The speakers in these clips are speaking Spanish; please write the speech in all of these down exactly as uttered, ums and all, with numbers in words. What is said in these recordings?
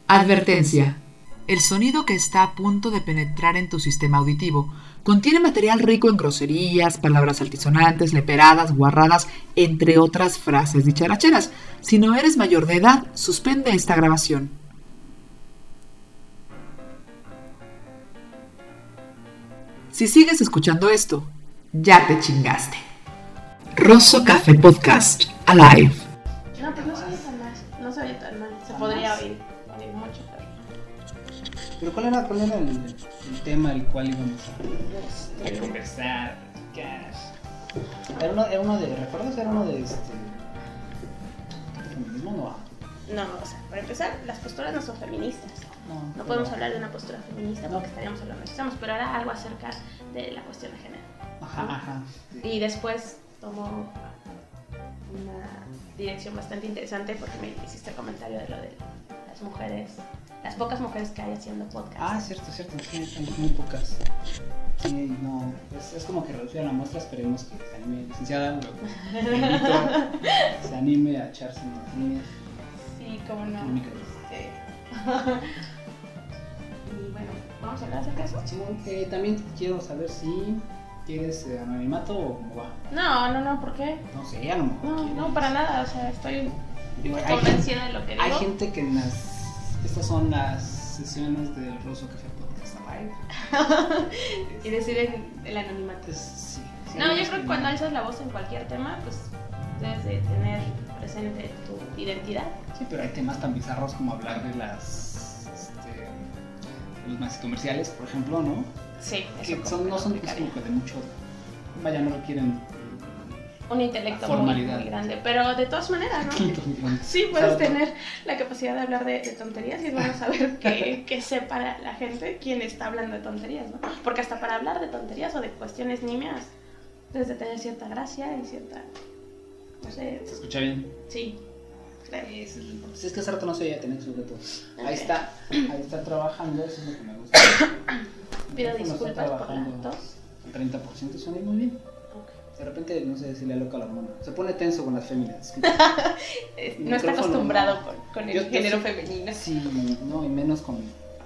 Advertencia. El sonido que está a punto de penetrar en tu sistema auditivo contiene material rico en groserías, palabras altisonantes, leperadas, guarradas, entre otras frases dicharacheras. Si no eres mayor de edad, suspende esta grabación. Si sigues escuchando esto, ya te chingaste. Rosso Café Podcast Alive. No, pues no se oye tan mal, no se oye tan mal, se podría oír, oír mucho, pero... Pero ¿cuál era, cuál era el, el tema del cual íbamos a, a conversar? Era uno, era uno de, ¿recuerdas? Era uno de este... ¿de feminismo no? No, o sea, para empezar, las posturas no son feministas. No, no podemos hablar de una postura feminista porque estaríamos hablando de estamos, pero ahora algo acerca de la cuestión de género. Ajá, ¿no? Ajá. Sí. Y después tomó una dirección bastante interesante porque me hiciste el comentario de lo de las mujeres, las pocas mujeres que hay haciendo podcast. Ah, cierto, cierto, sí, hay muy pocas. Sí, no, es, es como que reducir la muestra, esperemos que se anime, licenciada, se anime a echarse unas líneas. Sí, cómo no. Este... y bueno, ¿vamos a hablar acerca de eso? Sí, eh, también quiero saber si quieres eh, anonimato o cómo va. No, no, no, ¿por qué? No sé, a lo mejor No, quieres. no, para nada, o sea, estoy Digo, convencida de lo que digo. Hay gente que en las... Estas son las sesiones del Rosso Café Podcast Alive. Y deciden el anonimato. Es, sí, sí, no, yo es creo que cuando alzas la voz en cualquier tema, pues debes de tener presente tu identidad. Sí, pero hay temas tan bizarros como hablar de las... Este, de los maxi comerciales, por ejemplo, ¿no? Sí, que eso son, no son pues, como que de mucho... Vaya, no requieren... un intelecto muy, muy grande, pero de todas maneras, ¿no? Sí, puedes claro, tener la capacidad de hablar de, de tonterías y es bueno saber que, que sepa la gente quién está hablando de tonterías, ¿no? Porque hasta para hablar de tonterías o de cuestiones nimias debes de tener cierta gracia y cierta, no sé... ¿Se escucha bien? Sí, claro. Es, es, es que hace rato no se veía tener sobre todo. Okay. Ahí está, ahí está trabajando, eso es lo que me gusta. Pido disculpas por la tos. El treinta por ciento suena muy bien. De repente, no sé si le aloca la hormona. Se pone tenso con las féminas. No está acostumbrado con, con el yo, género yo, femenino. Sí, no, y menos con,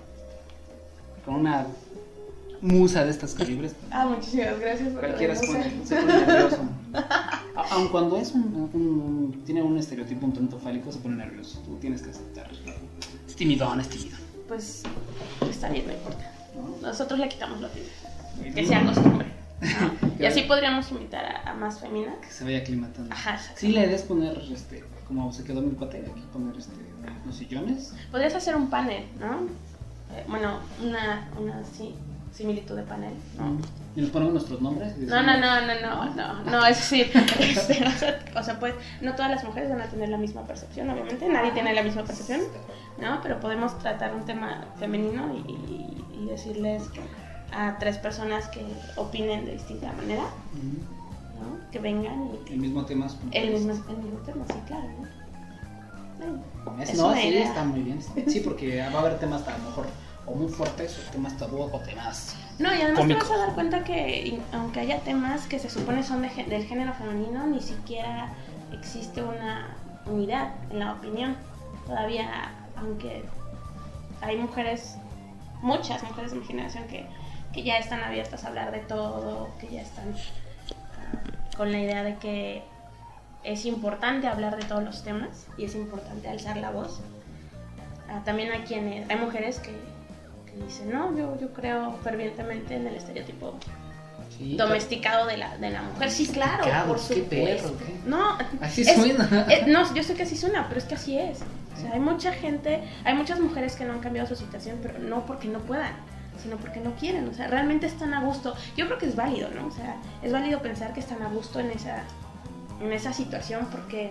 con una musa de estas calibres. Ah, muchísimas gracias por cualquiera se pone, se pone nervioso. Aun cuando es un, un, un, tiene un estereotipo un tanto fálico, se pone nervioso. Tú tienes que aceptar. Es timidón, es timidón. Pues está bien, no importa. ¿No? Nosotros le quitamos lo tímido. Que se acostumbre. ¿No? Y así podríamos invitar a, a más féminas que se vaya aclimatando. Ajá, sí, le debes poner, este, como se quedó mi cuate, aquí poner este, los sillones. Podrías hacer un panel, ¿no? Eh, bueno, una, una sí, similitud de panel, ¿no? ¿Y nos ponemos nuestros nombres? No, no, no, no, no, no, no, es decir, este, o, sea, o sea, pues, no todas las mujeres van a tener la misma percepción, obviamente, nadie tiene la misma percepción, ¿no? Pero podemos tratar un tema femenino y, y, y decirles a tres personas que opinen de distinta manera, ¿no? Que vengan y... El mismo tema. El mismo, el mismo tema, sí, claro, ¿no? Bueno, es, no, sí, idea. Está muy bien. Sí, porque va a haber temas a lo mejor o muy fuertes, o temas tabú, o temas no, y además cómicos. Te vas a dar cuenta que aunque haya temas que se supone son de, del género femenino, ni siquiera existe una unidad en la opinión. Todavía, aunque hay mujeres, muchas mujeres de mi generación que que ya están abiertas a hablar de todo, que ya están uh, con la idea de que es importante hablar de todos los temas y es importante alzar la voz. Uh, también hay quienes, hay mujeres que, que dicen, no, yo, yo creo fervientemente en el estereotipo sí, domesticado de la, de la mujer. Sí, claro, por supuesto. ¿Qué perro, qué? No, así es, suena. Es, no, yo sé que así suena, pero es que así es. O sea, hay mucha gente, hay muchas mujeres que no han cambiado su situación, pero no porque no puedan, sino porque no quieren, o sea, realmente están a gusto. Yo creo que es válido, ¿no? O sea, es válido pensar que están a gusto en esa, en esa situación, porque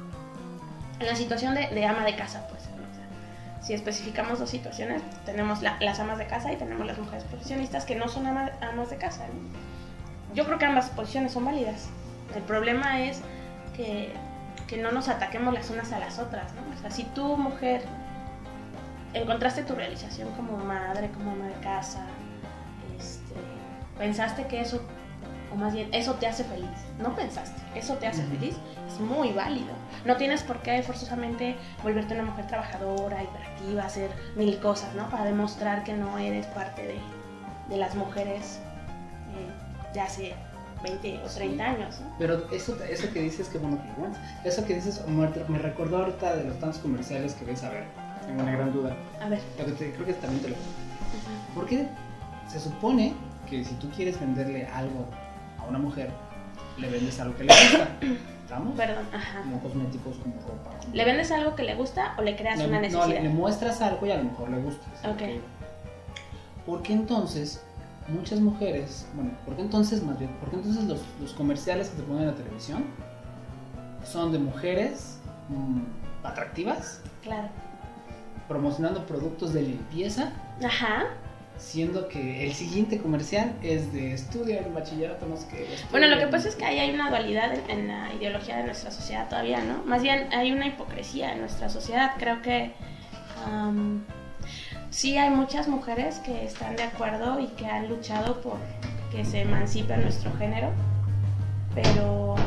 en la situación de, de ama de casa, pues, ¿no? O sea, si especificamos dos situaciones, tenemos la, las amas de casa y tenemos las mujeres profesionistas que no son ama, amas de casa, ¿no? Yo creo que ambas posiciones son válidas. El problema es que, que no nos ataquemos las unas a las otras, ¿no? O sea, si tú, mujer, encontraste tu realización como madre, como ama de casa, este, pensaste que eso o más bien, eso te hace feliz. No pensaste, eso te hace uh-huh. feliz, es muy válido. No tienes por qué forzosamente volverte una mujer trabajadora, hiperactiva, hacer mil cosas, ¿no? Para demostrar que no eres parte de, de las mujeres eh, de hace veinte o treinta sí. años, ¿no? Pero eso, eso que dices, que bueno que igual, eso que dices, Omar, me recordó ahorita de los tantos comerciales que ves, a ver, tengo una gran duda. A ver. Lo que te, creo que también te lo... Uh-huh. ¿Por qué se supone que si tú quieres venderle algo a una mujer, le vendes algo que le gusta? ¿Estamos? Perdón, ajá. Como cosméticos, como ropa. Como... ¿Le vendes algo que le gusta o le creas le, una necesidad? No, le, le muestras algo y a lo mejor le gusta. Ok. Que... ¿Por qué entonces muchas mujeres, bueno, por qué entonces más bien, por qué entonces los, los comerciales que te ponen en la televisión son de mujeres mmm, atractivas? Claro. Promocionando productos de limpieza. Ajá. Siendo que el siguiente comercial es de estudio en bachillerato, no sé qué. Bueno, lo que pasa es que ahí hay una dualidad en, en la ideología de nuestra sociedad todavía, ¿no? Más bien hay una hipocresía en nuestra sociedad. Creo que um, sí hay muchas mujeres que están de acuerdo y que han luchado por que se emancipe nuestro género, pero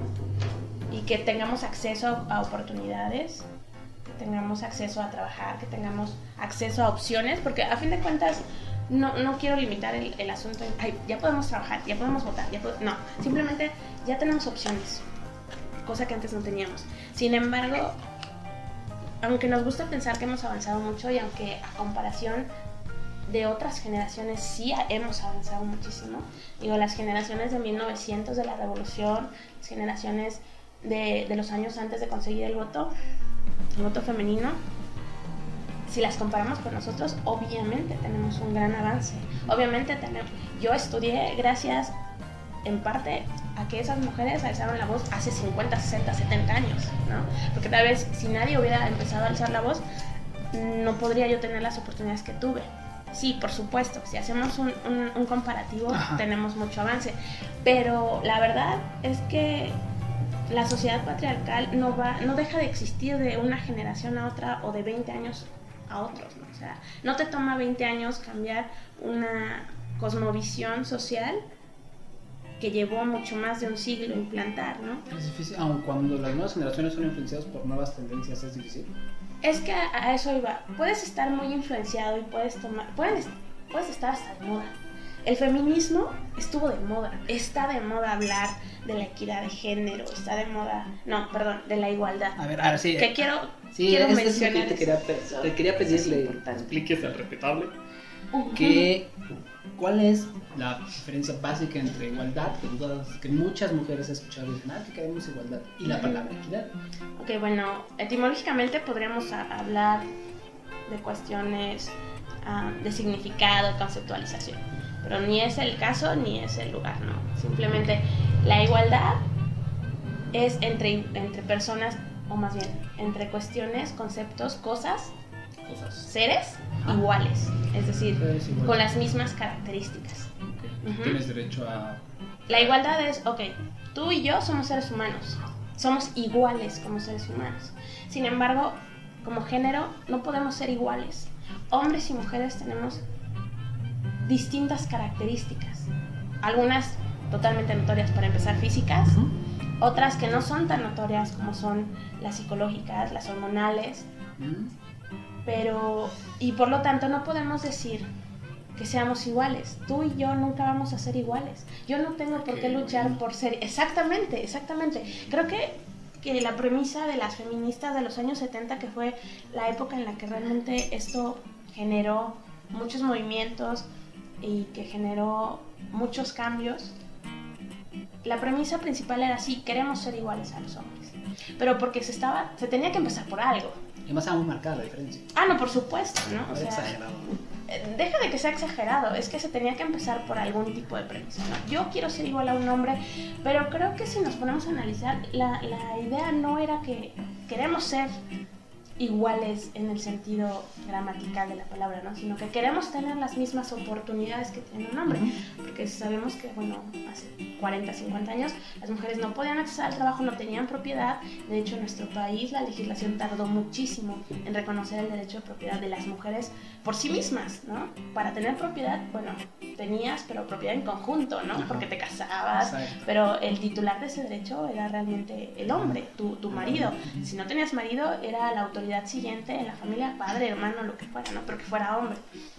y que tengamos acceso a oportunidades, que tengamos acceso a trabajar, que tengamos acceso a opciones, porque a fin de cuentas no, no quiero limitar el, el asunto en, ay, ya podemos trabajar, ya podemos votar, ya pod- no, simplemente ya tenemos opciones, cosa que antes no teníamos. Sin embargo, aunque nos gusta pensar que hemos avanzado mucho y aunque a comparación de otras generaciones sí hemos avanzado muchísimo, digo, las generaciones de mil novecientos, de la revolución, las generaciones de, de los años antes de conseguir el voto, el voto femenino, si las comparamos con nosotros, obviamente tenemos un gran avance. Obviamente tenemos, yo estudié gracias en parte a que esas mujeres alzaron la voz hace cincuenta, sesenta, setenta años, ¿no? Porque tal vez si nadie hubiera empezado a alzar la voz, no podría yo tener las oportunidades que tuve. Sí, por supuesto, si hacemos un, un, un comparativo, ajá, tenemos mucho avance, pero la verdad es que la sociedad patriarcal no va, no deja de existir de una generación a otra o de veinte años a otros, ¿no? O sea, no te toma veinte años cambiar una cosmovisión social que llevó mucho más de un siglo implantar, ¿no? Es difícil, aun cuando las nuevas generaciones son influenciadas por nuevas tendencias, es difícil. Es que a, a eso iba. Puedes estar muy influenciado y puedes tomar, puedes, puedes estar hasta de moda. El feminismo estuvo de moda, está de moda hablar de la equidad de género, está de moda, no, perdón, de la igualdad. A ver, ahora sí. Que quiero, sí, quiero es, mencionar es que te, quería, te quería pedirle expliques al respetable uh-huh. que cuál es la diferencia básica entre igualdad, que, todas, que muchas mujeres han escuchado y dicen, ah, que queremos igualdad, y la palabra equidad. Ok, bueno, etimológicamente podríamos a, hablar de cuestiones uh, de significado, conceptualización, pero ni es el caso ni es el lugar, ¿no? Simplemente la igualdad es entre, entre personas, o más bien, entre cuestiones, conceptos, cosas, cosas. seres ah. iguales, es decir, igual. Con las mismas características. Okay. Uh-huh. Tienes derecho a... La igualdad es, ok, tú y yo somos seres humanos, somos iguales como seres humanos. Sin embargo, como género, no podemos ser iguales. Hombres y mujeres tenemos distintas características, algunas totalmente notorias, para empezar, físicas, uh-huh. otras que no son tan notorias como son las psicológicas, las hormonales, uh-huh. pero, y por lo tanto no podemos decir que seamos iguales. Tú y yo nunca vamos a ser iguales. Yo no tengo por qué luchar por ser, exactamente, exactamente, creo que que la premisa de las feministas de los años setenta, que fue la época en la que realmente esto generó muchos movimientos y que generó muchos cambios, la premisa principal era sí, queremos ser iguales a los hombres, pero porque se estaba, se tenía que empezar por algo. Y además estaba muy marcada la diferencia. Ah, no, por supuesto, ¿no? O sea, exagerado. Deja de que sea exagerado, es que se tenía que empezar por algún tipo de premisa, ¿no? Yo quiero ser igual a un hombre, pero creo que si nos ponemos a analizar, la, la idea no era que queremos ser iguales en el sentido gramatical de la palabra, ¿no? Sino que queremos tener las mismas oportunidades que tiene un hombre, porque sabemos que, bueno, hace cuarenta, cincuenta años las mujeres no podían acceder al trabajo, no tenían propiedad. De hecho, en nuestro país la legislación tardó muchísimo en reconocer el derecho de propiedad de las mujeres por sí mismas, ¿no? Para tener propiedad, bueno, tenías, pero propiedad en conjunto, ¿no? Porque te casabas, exacto, pero el titular de ese derecho era realmente el hombre, tu, tu marido. Si no tenías marido, era la autoridad siguiente en la familia, padre, hermano, lo que fuera, ¿no? Pero que fuera hombre.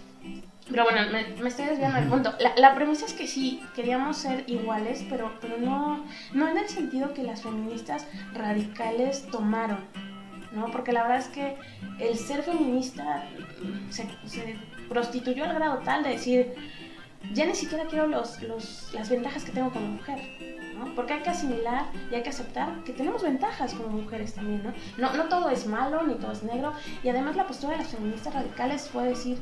Pero bueno, me, me estoy desviando del punto. La, la premisa es que sí, queríamos ser iguales, pero, pero no, no en el sentido que las feministas radicales tomaron, ¿no? Porque la verdad es que el ser feminista se, se prostituyó al grado tal de decir, ya ni siquiera quiero los, los, las ventajas que tengo como mujer, ¿no? Porque hay que asimilar y hay que aceptar que tenemos ventajas como mujeres también, ¿no? No, no todo es malo, ni todo es negro. Y además la postura de las feministas radicales fue decir,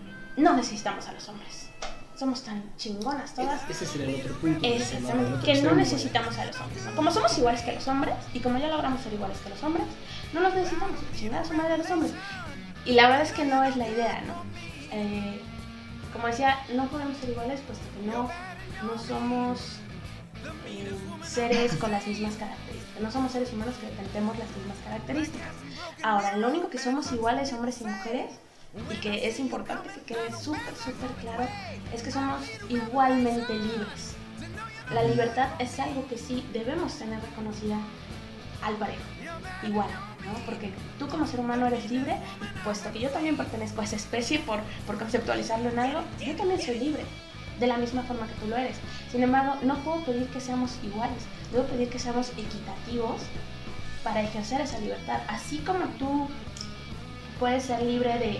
no necesitamos a los hombres, somos tan chingonas todas. Ese sería el otro punto. Exactamente, otro que no necesitamos a los hombres, ¿no? Como somos iguales que los hombres, y como ya logramos ser iguales que los hombres, no los necesitamos, chingar a su madre a los hombres. Y la verdad es que no es la idea, ¿no? Eh, como decía, no podemos ser iguales puesto que no, no somos eh, seres con las mismas características, no somos seres humanos que tengamos las mismas características. Ahora, lo único que somos iguales hombres y mujeres, y que es importante que quede súper, súper claro, es que somos igualmente libres. La libertad es algo que sí debemos tener reconocida al parejo, igual, ¿no? Porque tú como ser humano eres libre, y puesto que yo también pertenezco a esa especie, por, por conceptualizarlo en algo, yo también soy libre, de la misma forma que tú lo eres. Sin embargo, no puedo pedir que seamos iguales, debo pedir que seamos equitativos para ejercer esa libertad. Así como tú puedes ser libre de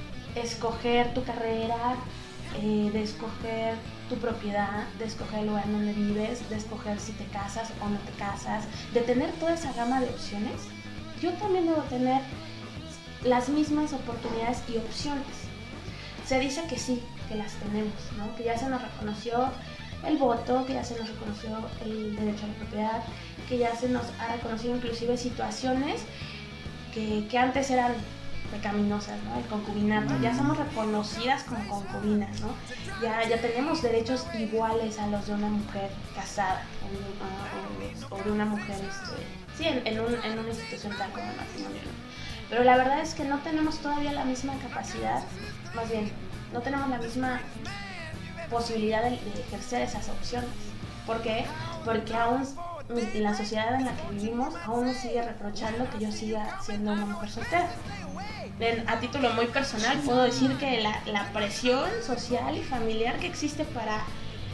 escoger tu carrera, eh, de escoger tu propiedad, de escoger el lugar donde vives, de escoger si te casas o no te casas, de tener toda esa gama de opciones, yo también debo tener las mismas oportunidades y opciones. Se dice que sí, que las tenemos, ¿no? Que ya se nos reconoció el voto, que ya se nos reconoció el derecho a la propiedad, que ya se nos ha reconocido inclusive situaciones que, que antes eran pecaminosas, ¿no? El concubinato, ya somos reconocidas como concubinas, ¿no? Ya, ya tenemos derechos iguales a los de una mujer casada o, o, o de una mujer, este, sí, en, en, un, en una institución tal como el matrimonio, ¿no? Pero la verdad es que no tenemos todavía la misma capacidad, más bien, no tenemos la misma posibilidad de, de ejercer esas opciones. ¿Por qué? Porque aún en la sociedad en la que vivimos, aún nos sigue reprochando que yo siga siendo una mujer soltera. En, a título muy personal puedo decir que la, la presión social y familiar que existe para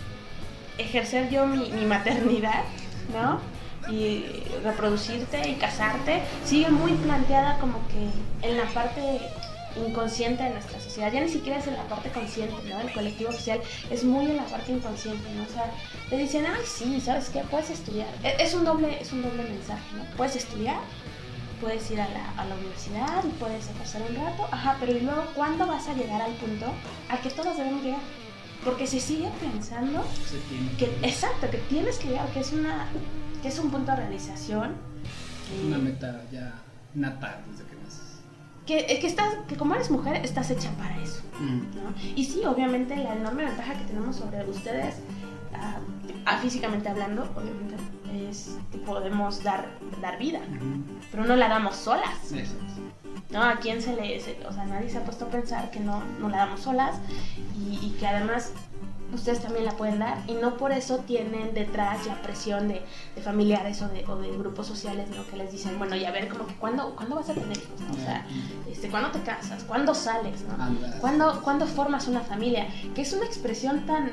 ejercer yo mi, mi maternidad, ¿no? Y reproducirte y casarte sigue muy planteada como que en la parte inconsciente de nuestra sociedad. Ya ni siquiera es en la parte consciente, ¿no? El colectivo social es muy en la parte inconsciente, ¿no? O sea, te dicen, ay, sí, ¿sabes qué? Puedes estudiar. Es, es un doble, es un doble mensaje, ¿no? Puedes estudiar, puedes ir a la, a la universidad y puedes ejercer un rato, ajá, pero ¿y luego cuándo vas a llegar al punto al que todos debemos llegar? Porque se sigue pensando que, exacto, que tienes que llegar, que es una, que es un punto de realización. Es una meta ya natal desde que naces. Que, que, estás, que como eres mujer estás hecha para eso, mm. ¿no? Y sí, obviamente la enorme ventaja que tenemos sobre ustedes, uh, físicamente hablando, obviamente, es que podemos dar, dar vida, uh-huh. pero no la damos solas. Eso. ¿No? ¿A quién se le...? Se, o sea, nadie se ha puesto a pensar que no, no la damos solas y, y que además ustedes también la pueden dar, y no por eso tienen detrás la presión de, de familiares o de, o de grupos sociales, ¿no? Que les dicen, bueno, y a ver, como que ¿cuándo, ¿cuándo vas a tener hijos? ¿No? O sea, este, ¿cuándo te casas? ¿Cuándo sales? ¿No? ¿Cuándo, ¿Cuándo formas una familia? Que es una expresión tan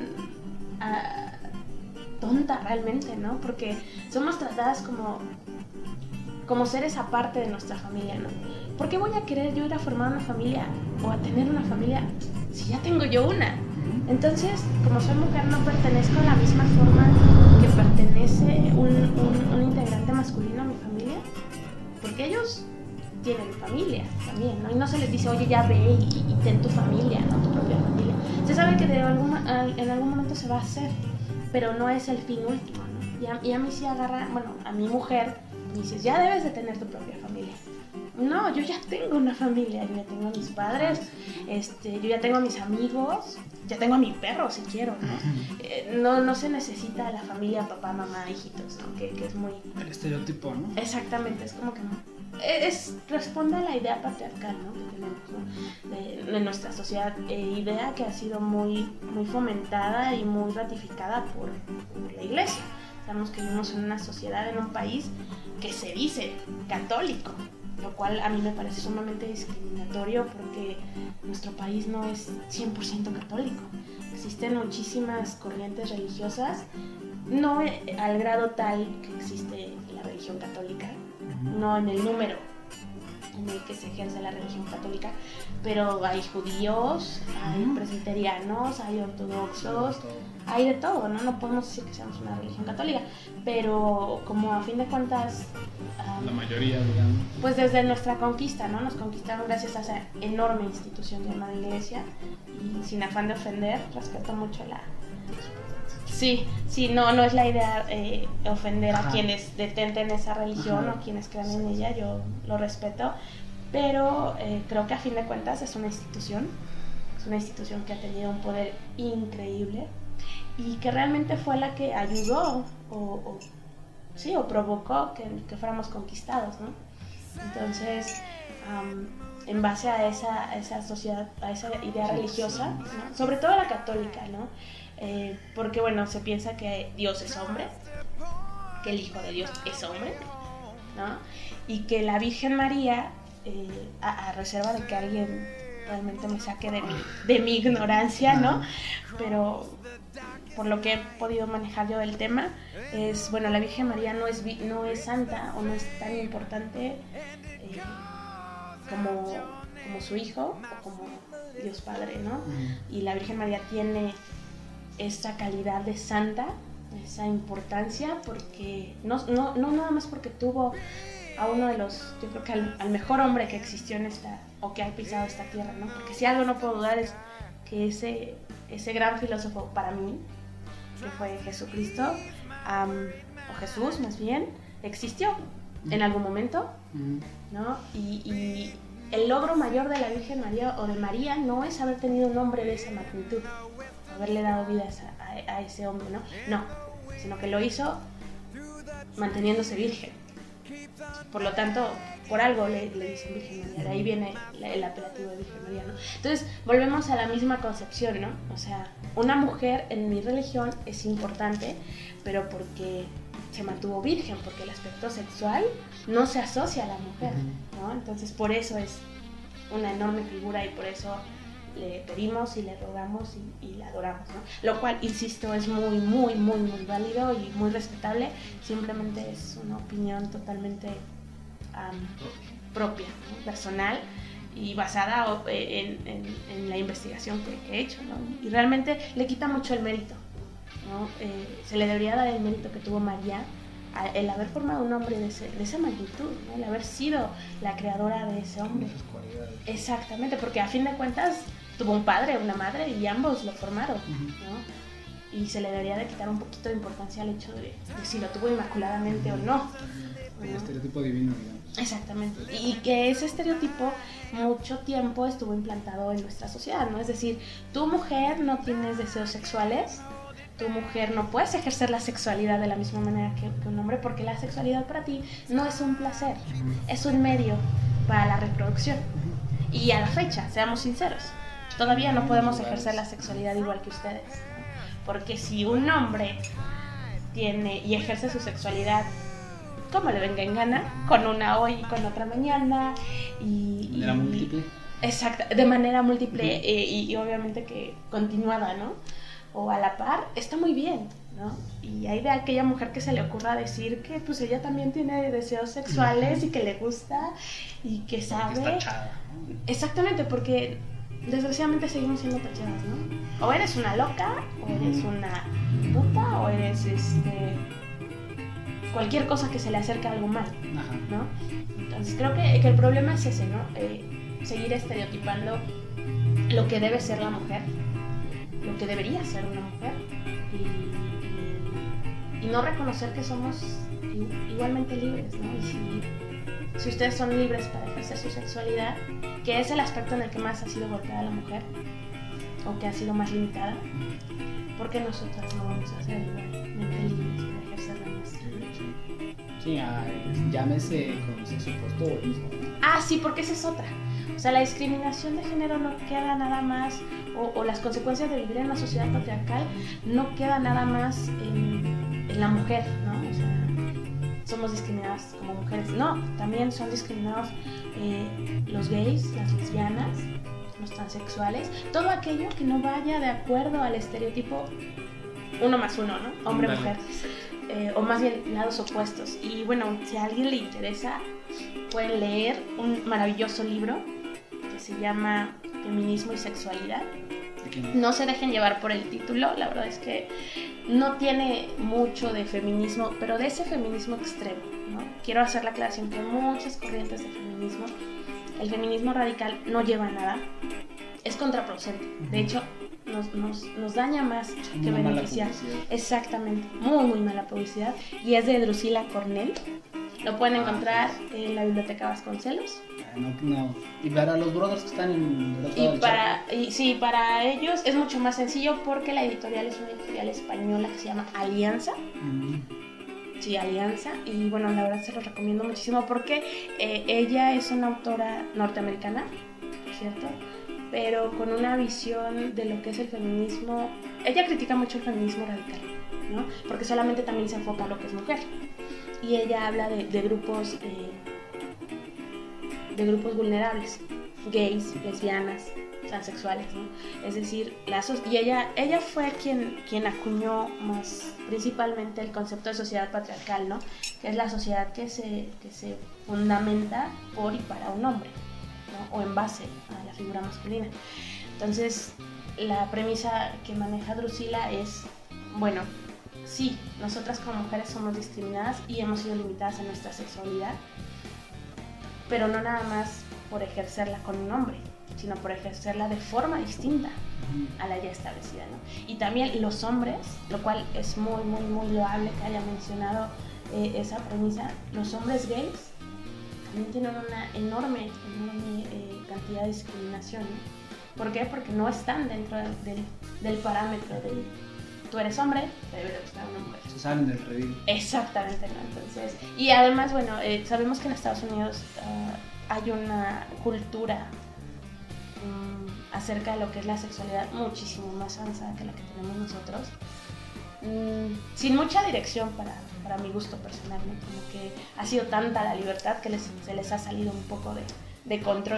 uh, tonta realmente, ¿no? Porque somos tratadas como, como seres aparte de nuestra familia, ¿no? ¿Por qué voy a querer yo ir a formar una familia o a tener una familia si ya tengo yo una? Entonces, como soy mujer, no pertenezco a la misma forma que pertenece un, un, un integrante masculino a mi familia, porque ellos tienen familia también, ¿no? Y no se les dice, oye, ya ve y, y ten tu familia, ¿no? Tu propia familia. Se sabe que de algún, en algún momento se va a hacer, pero no es el fin último, ¿no? Y a, y a mí sí agarra, bueno, a mi mujer, me dices, ya debes de tener tu propia familia. No, yo ya tengo una familia, yo ya tengo a mis padres, este, yo ya tengo a mis amigos, ya tengo a mi perro si quiero, ¿no? Eh, no, no se necesita la familia, papá, mamá, hijitos, ¿no? Que, que es muy... El estereotipo, ¿no? Exactamente, es como que es, responde a la idea patriarcal, ¿no? Que tenemos, ¿no? De, de nuestra sociedad, eh, idea que ha sido muy, muy fomentada y muy ratificada por, por la iglesia. Sabemos que vivimos en una sociedad, en un país que se dice católico, lo cual a mí me parece sumamente discriminatorio porque nuestro país no es cien por ciento católico. Existen muchísimas corrientes religiosas, no al grado tal que existe la religión católica, no en el número en el que se ejerce la religión católica, pero hay judíos, hay presbiterianos, hay ortodoxos, hay de todo, ¿no? No podemos decir que seamos una religión católica, pero como a fin de cuentas... Um, la mayoría, digamos. Pues desde nuestra conquista, ¿no? Nos conquistaron gracias a esa enorme institución llamada Iglesia, y sin afán de ofender, respeto mucho la... Sí, sí, no, no es la idea eh, ofender Ajá. a quienes detenten esa religión Ajá. o quienes crean en ella, yo lo respeto, pero eh, creo que a fin de cuentas es una institución, es una institución que ha tenido un poder increíble y que realmente fue la que ayudó o, o sí, o provocó que, que fuéramos conquistados, ¿no? Entonces, um, en base a esa, a esa sociedad, a esa idea religiosa, ¿no? Sobre todo la católica, ¿no? Eh, porque bueno, se piensa que Dios es hombre, que el Hijo de Dios es hombre, ¿no? Y que la Virgen María, eh, a, a reserva de que alguien realmente me saque de mi, de mi ignorancia, ¿no? Pero por lo que he podido manejar yo del tema, es, bueno, la Virgen María no es, no es santa o no es tan importante eh, como, como su Hijo o como Dios Padre, ¿no? Y la Virgen María tiene esa calidad de santa, esa importancia, porque no, no, no nada más porque tuvo a uno de los, yo creo que al, al mejor hombre que existió en esta, o que ha pisado esta tierra, ¿no? Porque si algo no puedo dudar es que ese, ese gran filósofo para mí, que fue Jesucristo, um, o Jesús más bien, existió en algún momento, ¿no? Y, y el logro mayor de la Virgen María o de María no es haber tenido un hombre de esa magnitud, haberle dado vida a, a, a ese hombre, ¿no? No, sino que lo hizo manteniéndose virgen. Por lo tanto, por algo le, le dicen Virgen María, de ahí viene la, el apelativo de Virgen María, ¿no? Entonces, volvemos a la misma concepción, ¿no? O sea, una mujer en mi religión es importante, pero porque se mantuvo virgen, porque el aspecto sexual no se asocia a la mujer, ¿no? Entonces, por eso es una enorme figura y por eso le pedimos y le rogamos y, y la adoramos, ¿no? Lo cual, insisto, es muy, muy, muy, muy válido y muy respetable. Simplemente es una opinión totalmente um, propia, ¿no? Personal y basada en, en, en la investigación que, que he hecho, ¿no? Y realmente le quita mucho el mérito, ¿no? Eh, se le debería dar el mérito que tuvo María, el haber formado un hombre de, ese, de esa magnitud, ¿no? El haber sido la creadora de ese hombre. Exactamente, porque a fin de cuentas tuvo un padre, una madre y ambos lo formaron, ¿no? Y se le debería de quitar un poquito de importancia al hecho de, de si lo tuvo inmaculadamente o no. El ¿no? estereotipo divino, digamos. Exactamente, y que ese estereotipo mucho tiempo estuvo implantado en nuestra sociedad, ¿no? Es decir, tu mujer no tienes deseos sexuales, tu mujer no puedes ejercer la sexualidad de la misma manera que, que un hombre, porque la sexualidad para ti no es un placer, es un medio para la reproducción. Y a la fecha, seamos sinceros, todavía no podemos ejercer la sexualidad igual que ustedes, porque si un hombre tiene y ejerce su sexualidad como le venga en gana, con una hoy y con otra mañana, y... ¿De manera y, múltiple? Exacto, de manera múltiple, uh-huh. eh, y, y obviamente que continuada, ¿no? O a la par, está muy bien, ¿no? Y hay de aquella mujer que se le ocurra decir que pues ella también tiene deseos sexuales uh-huh. y que le gusta y que sabe... Porque está tachada, ¿no? Exactamente, porque desgraciadamente seguimos siendo tachadas, ¿no? O eres una loca, o eres uh-huh. una puta, o eres este... cualquier cosa que se le acerque a algo mal, Ajá. ¿no? Entonces creo que, que el problema es ese, ¿no? Eh, seguir estereotipando lo que debe ser la mujer, lo que debería ser una mujer, y, y, y no reconocer que somos igualmente libres, ¿no? Y si si ustedes son libres para ejercer su sexualidad, que es el aspecto en el que más ha sido golpeada la mujer, o que ha sido más limitada, ¿por qué nosotras no vamos a ser igualmente libres para ejercer la nuestra? Sí, ay, llámese con sexo opuesto o el mismo. Ah, sí, porque esa es otra. O sea, la discriminación de género no queda nada más, o, o las consecuencias de vivir en una sociedad patriarcal no queda nada más en, en la mujer, ¿no? O sea, somos discriminadas como mujeres. No, también son discriminados eh, los gays, las lesbianas, los transexuales, todo aquello que no vaya de acuerdo al estereotipo uno más uno, ¿no? Hombre-mujer. Eh, o más bien lados opuestos. Y bueno, si a alguien le interesa, pueden leer un maravilloso libro que se llama Feminismo y Sexualidad. No se dejen llevar por el título, la verdad es que no tiene mucho de feminismo, pero de ese feminismo extremo, ¿no? Quiero hacer la aclaración que hay muchas corrientes de feminismo. El feminismo radical no lleva a nada, es contraproducente. De hecho, nos, nos, nos daña más que Una beneficiar. Exactamente, muy muy mala publicidad. Y es de Drusila Cornell. Lo pueden encontrar en la Biblioteca Vasconcelos. No, no. Y para los brothers que están en el otro lado Y del para, y, sí, para ellos es mucho más sencillo porque la editorial es una editorial española que se llama Alianza. Mm. Sí, Alianza. Y bueno, la verdad se los recomiendo muchísimo porque eh, ella es una autora norteamericana, ¿cierto? Pero con una visión de lo que es el feminismo. Ella critica mucho el feminismo radical, ¿no? Porque solamente también se enfoca a lo que es mujer. Y ella habla de, de grupos eh, de grupos vulnerables, gays, lesbianas, transexuales, ¿no? Es decir, la so- y ella ella fue quien quien acuñó más principalmente el concepto de sociedad patriarcal, ¿no? Que es la sociedad que se que se fundamenta por y para un hombre, ¿no? O en base a la figura masculina. Entonces, la premisa que maneja Drusila es, bueno, sí, nosotras como mujeres somos discriminadas y hemos sido limitadas en nuestra sexualidad, pero no nada más por ejercerla con un hombre, sino por ejercerla de forma distinta a la ya establecida, ¿no? Y también los hombres, lo cual es muy, muy, muy loable que haya mencionado eh, esa premisa, los hombres gays también tienen una enorme, enorme eh, cantidad de discriminación, ¿no? ¿Por qué? Porque no están dentro del, del, del parámetro del tú eres hombre, te debe gustar una mujer. Se salen del redil. Exactamente, ¿no? Entonces, y además, bueno, eh, sabemos que en Estados Unidos uh, hay una cultura um, acerca de lo que es la sexualidad muchísimo más avanzada que la que tenemos nosotros, um, sin mucha dirección para, para mi gusto personal, ¿no? Como que ha sido tanta la libertad que les, se les ha salido un poco de, de control.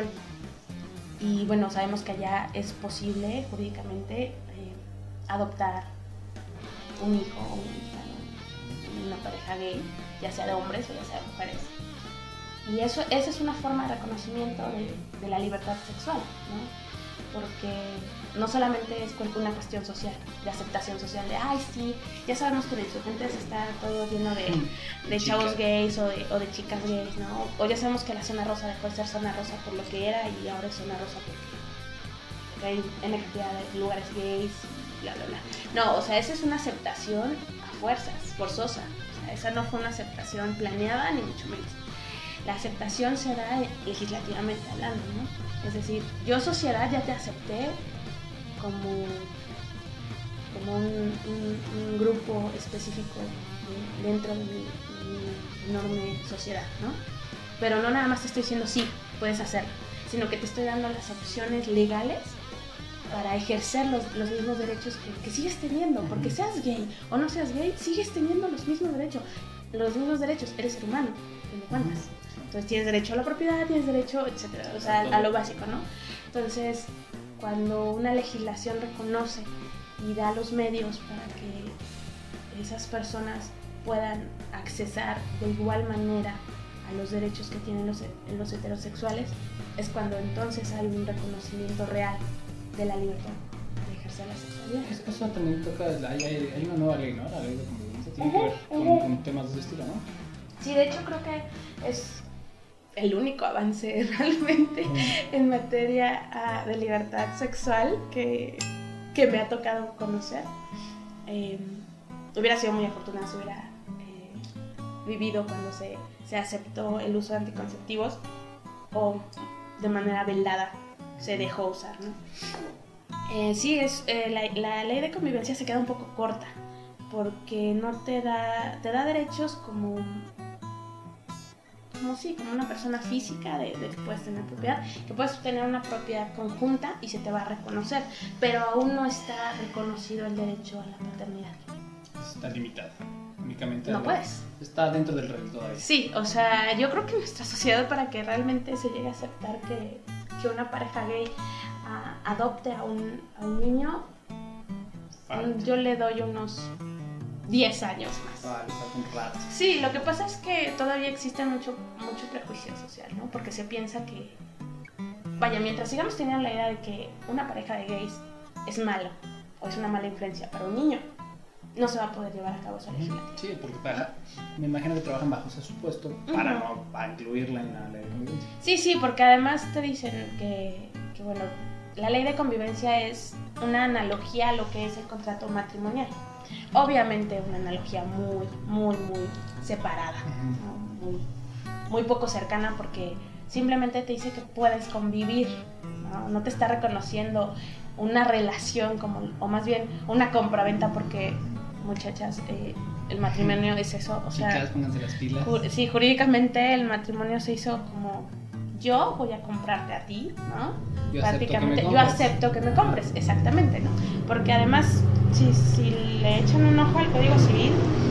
Y bueno, sabemos que allá es posible jurídicamente eh, adoptar un hijo o una hija, ¿no? Una pareja gay, ya sea de hombres o ya sea de mujeres. Y eso, esa es una forma de reconocimiento de, de la libertad sexual, ¿no? Porque no solamente es una cuestión social, de aceptación social, de ay sí, ya sabemos que en Insurgentes está todo lleno de, de chavos gays o de, o de chicas gays, ¿no? O ya sabemos que la zona rosa dejó de ser zona rosa por lo que era y ahora es zona rosa porque, porque hay N cantidad de lugares gays, bla bla bla. No, o sea, esa es una aceptación a fuerzas, forzosa. O sea, esa no fue una aceptación planeada ni mucho menos. La aceptación se da legislativamente hablando, ¿no? Es decir, yo sociedad ya te acepté como, como un, un, un grupo específico de, dentro de mi, mi enorme sociedad, ¿no? Pero no nada más te estoy diciendo sí, puedes hacerlo, sino que te estoy dando las opciones legales para ejercer los, los mismos derechos que, que sigues teniendo, porque seas gay o no seas gay, sigues teniendo los mismos derechos, los mismos derechos, eres ser humano, ¿te cuentas? Entonces tienes derecho a la propiedad, tienes derecho, etcétera, o sea, a lo básico, ¿no? Entonces, cuando una legislación reconoce y da los medios para que esas personas puedan accesar de igual manera a los derechos que tienen los, los heterosexuales, es cuando entonces hay un reconocimiento real de la libertad de ejercer la sexualidad. Eso también toca, hay, hay, hay una nueva ley, ¿no? La ley de convivencia tiene uh-huh, que ver con, uh-huh. con temas de ese estilo, ¿no? Sí, de hecho creo que es el único avance realmente uh-huh. en materia uh, de libertad sexual que, que me ha tocado conocer. Eh, hubiera sido muy afortunada si hubiera eh, vivido cuando se, se aceptó el uso de anticonceptivos o de manera velada se dejó usar, ¿no? Eh, sí, es, eh, la, la ley de convivencia se queda un poco corta porque no te da, te da derechos como, como sí, como una persona física de, de que puedes tener propiedad, que puedes tener una propiedad conjunta y se te va a reconocer, pero aún no está reconocido el derecho a la paternidad. Está limitado, únicamente. No lo, puedes. Está dentro del reto todavía. Sí, o sea, yo creo que en nuestra sociedad, para que realmente se llegue a aceptar que, que una pareja gay uh, adopte a un, a un niño, Falta. yo le doy unos diez años más. Vale, falta un rato. Sí, lo que pasa es que todavía existe mucho, mucho prejuicio social, ¿no? Porque se piensa que, vaya, mientras sigamos teniendo la idea de que una pareja de gays es malo o es una mala influencia para un niño, no se va a poder llevar a cabo esa legislación. Sí, porque para, me imagino que trabajan bajo ese supuesto para uh-huh. no para incluirla en la ley de convivencia. Sí, sí, porque además te dicen que, que, bueno, la ley de convivencia es una analogía a lo que es el contrato matrimonial. Obviamente una analogía muy, muy, muy separada, uh-huh. ¿no? muy, muy poco cercana, porque simplemente te dice que puedes convivir, ¿no? No te está reconociendo una relación, como, o más bien una compraventa, porque muchachas, eh, el matrimonio es eso, o sea, chicas, pónganse las pilas. Ju- sí, jurídicamente el matrimonio se hizo como yo voy a comprarte a ti, ¿no? Yo Prácticamente, acepto yo acepto que me compres, exactamente, ¿no? Porque además, si, si le echan un ojo al Código Civil,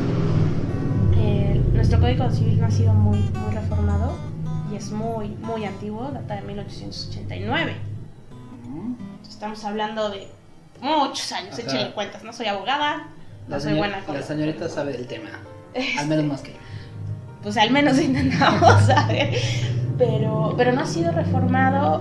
eh, nuestro Código Civil no ha sido muy, muy reformado y es muy, muy antiguo, data de mil ochocientos ochenta y nueve. Uh-huh. Estamos hablando de muchos años, échenle cuentas, no soy abogada. No soy buena con la señorita los... sabe del tema, este, al menos más que yo. Pues al menos intentamos saber, pero, pero no ha sido reformado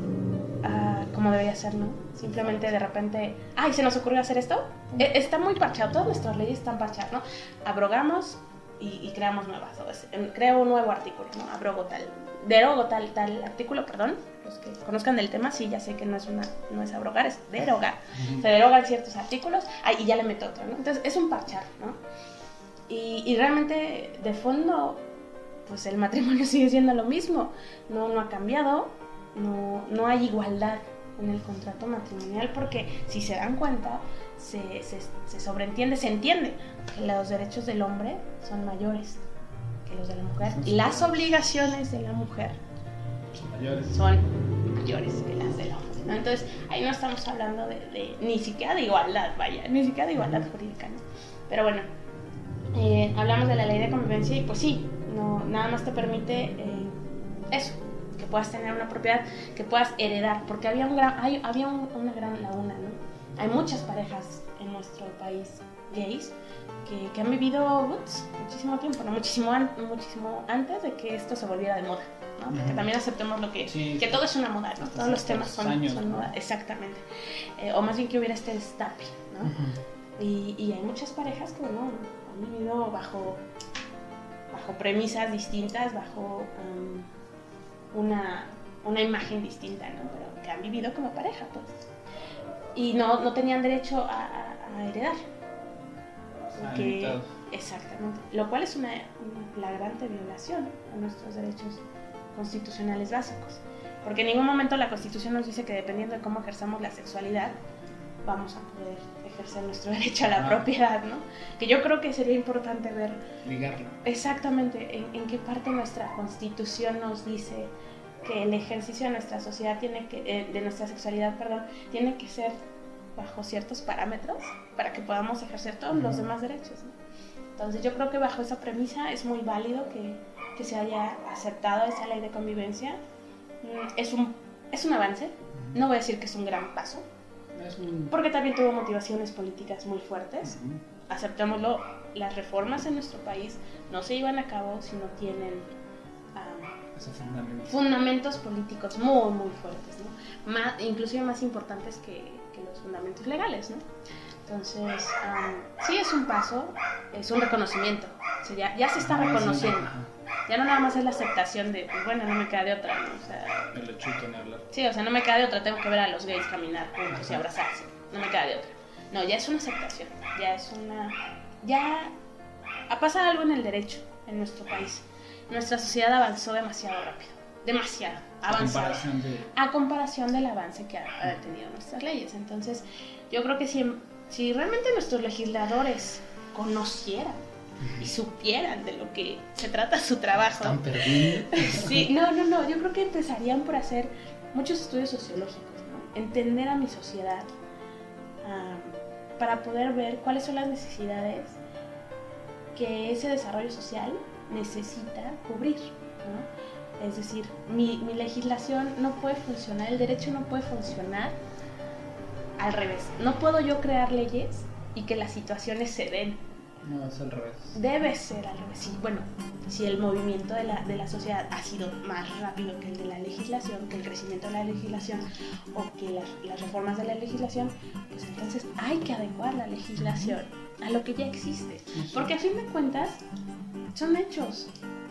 uh, como debería ser, ¿no? Simplemente de repente, ay, se nos ocurrió hacer esto. E- está muy parchado, todas nuestras leyes están parchadas, ¿no? Abrogamos y, y creamos nuevas, o es, creo un nuevo artículo, ¿no? Abrogo tal, derogo tal, tal artículo, perdón. Los que conozcan del tema, sí, ya sé que no es una, no es abrogar, es derogar. Uh-huh. Se derogan ciertos artículos ay, y ya le meto otro, ¿no? Entonces es un parchar, ¿no? Y, y realmente, de fondo, pues el matrimonio sigue siendo lo mismo. No, no ha cambiado, no, no hay igualdad en el contrato matrimonial, porque si se dan cuenta, se, se, se sobreentiende, se entiende que los derechos del hombre son mayores que los de la mujer. Y las obligaciones de la mujer son mayores. son mayores que las del hombre, ¿no? Entonces ahí no estamos hablando de, de ni siquiera de igualdad, vaya, ni siquiera de igualdad jurídica, ¿no? Pero bueno, eh, hablamos de la ley de convivencia y pues sí, no, nada más te permite eh, eso, que puedas tener una propiedad, que puedas heredar, porque había, un gran, hay, había un, una gran laguna, ¿no? Hay muchas parejas en nuestro país gays que, que han vivido ups, muchísimo tiempo, ¿no? Muchísimo, an, muchísimo antes de que esto se volviera de moda, ¿no? Porque también aceptemos lo que, sí, que todo es una moda, ¿no? Todos los temas son, años, son moda, exactamente. Eh, o más bien que hubiera este destape, ¿no? Uh-huh. Y, y hay muchas parejas que, bueno, han vivido bajo, bajo premisas distintas, bajo um, una, una imagen distinta, ¿no? Pero que han vivido como pareja, pues. Y no, no tenían derecho a, a, a heredar. Porque, exactamente. Lo cual es una, una flagrante violación a nuestros derechos constitucionales básicos. Porque en ningún momento la Constitución nos dice que dependiendo de cómo ejerzamos la sexualidad, vamos a poder ejercer nuestro derecho a la ah. propiedad, ¿no? Que yo creo que sería importante ver... Ligarlo. Exactamente, en, en qué parte nuestra Constitución nos dice que el ejercicio de nuestra sociedad tiene que, eh, de nuestra sexualidad, perdón, tiene que ser bajo ciertos parámetros para que podamos ejercer todos uh-huh. los demás derechos, ¿no? Entonces yo creo que bajo esa premisa es muy válido que, que se haya aceptado esa ley de convivencia. Es un, es un avance, no voy a decir que es un gran paso, es un... porque también tuvo motivaciones políticas muy fuertes. Uh-huh. Aceptémoslo, las reformas en nuestro país no se llevan a cabo si no tienen um, fundamentos. fundamentos políticos muy muy fuertes, ¿no? Más, inclusive más importantes que, que los fundamentos legales, ¿no? Entonces, um, sí es un paso, es un reconocimiento, o sea, ya, ya se está reconociendo, ya no nada más es la aceptación de, pues bueno, no me queda de otra, ¿no? O sea, el lechuto ni hablar. Sí, o sea, no me queda de otra, tengo que ver a los gays caminar juntos y abrazarse, no me queda de otra. No, ya es una aceptación, ya es una... ya ha pasado algo en el derecho en nuestro país nuestra sociedad avanzó demasiado rápido, demasiado avanzado, a comparación, de... a comparación del avance que ha, ha tenido nuestras leyes. Entonces, yo creo que si, si realmente nuestros legisladores conocieran y supieran de lo que se trata su trabajo. Están perdiendo. Sí, no, no, no, yo creo que empezarían por hacer muchos estudios sociológicos, ¿no? Entender a mi sociedad, um, para poder ver cuáles son las necesidades que ese desarrollo social necesita cubrir, ¿no? Es decir, mi, mi legislación no puede funcionar, el derecho no puede funcionar al revés. No puedo yo crear leyes y que las situaciones se den. No, es al revés. Debe ser al revés. Sí, bueno, si el movimiento de la, de la sociedad ha sido más rápido que el de la legislación, que el crecimiento de la legislación o que las, las reformas de la legislación, pues entonces hay que adecuar la legislación a lo que ya existe. Porque a fin de cuentas son hechos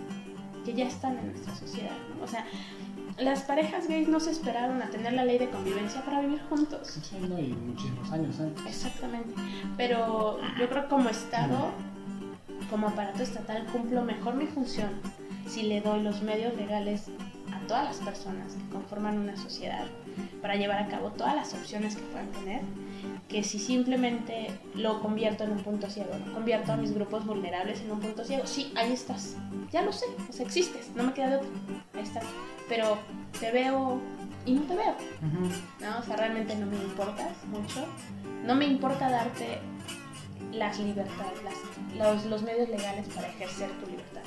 que ya están en nuestra sociedad, ¿no? O sea, las parejas gays no se esperaron a tener la ley de convivencia para vivir juntos. Sí, no, y muchísimos años antes. Exactamente. Pero yo creo que como Estado, como aparato estatal, cumplo mejor mi función si le doy los medios legales a todas las personas que conforman una sociedad para llevar a cabo todas las opciones que puedan tener, que si simplemente lo convierto en un punto ciego, ¿no? Convierto a mis grupos vulnerables en un punto ciego. Sí, ahí estás. Ya lo sé, o sea, existes, no me queda de otra. Ahí estás. Pero te veo y no te veo, uh-huh. ¿no? O sea, realmente no me importas mucho. No me importa darte las libertades, las, los, los medios legales para ejercer tu libertad.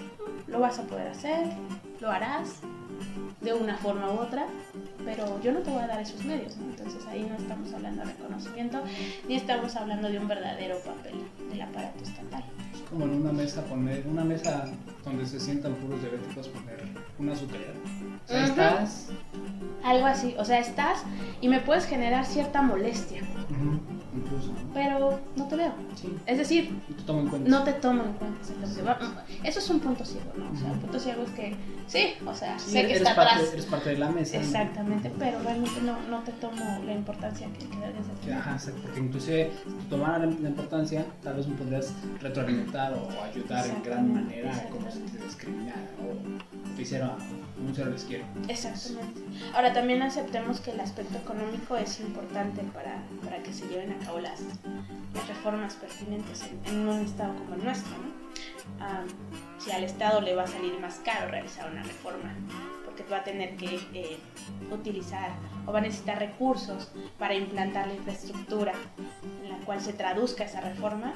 Lo vas a poder hacer, lo harás de una forma u otra, pero yo no te voy a dar esos medios, ¿no? Entonces ahí no estamos hablando de reconocimiento, ni estamos hablando de un verdadero papel del aparato estatal. Es como en una mesa poner, una mesa donde se sientan puros diabéticos, poner una azucarera. O sea, uh-huh. estás... Algo así, o sea, estás y me puedes generar cierta molestia. Uh-huh. Incluso. Pero no te veo. Sí. Es decir, no te tomo en cuenta. No te tomo en cuenta. Sí. Eso es un punto ciego, ¿no? O sea, el punto ciego es que, sí, o sea, sí, sé que está parte, atrás. Eres parte de la mesa. Exactamente, ¿no? Pero realmente no, no te tomo la importancia que, que deberías de tener. Ajá, porque inclusive si te tomara la, la importancia, tal vez me podrías retroalimentar o ayudar en gran manera como si te discriminara o te hiciera un cero les quiero. Exactamente. Ahora también aceptemos que el aspecto económico es importante para, para que se lleven a cabo las, las reformas pertinentes en, en un estado como el nuestro, ¿no? Um, si al Estado le va a salir más caro realizar una reforma, porque va a tener que eh, utilizar o va a necesitar recursos para implantar la infraestructura en la cual se traduzca esa reforma,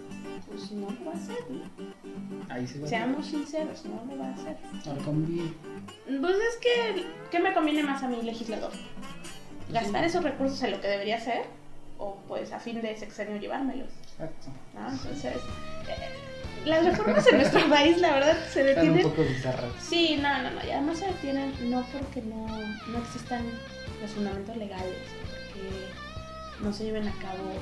pues no lo va a hacer, ¿no? Ahí se va. Seamos sinceros, no lo va a hacer. Ahora conviene. Pues es que, ¿qué me conviene más a mi legislador? ¿Gastar esos recursos en lo que debería hacer? O pues a fin de sexenio llevármelos. Exacto. ¿No? Entonces, eh, las reformas en nuestro país, la verdad, se detienen. Están un poco bizarras. Sí, no, no, no. Y además se detienen no porque no, no existan los fundamentos legales, porque no se lleven a cabo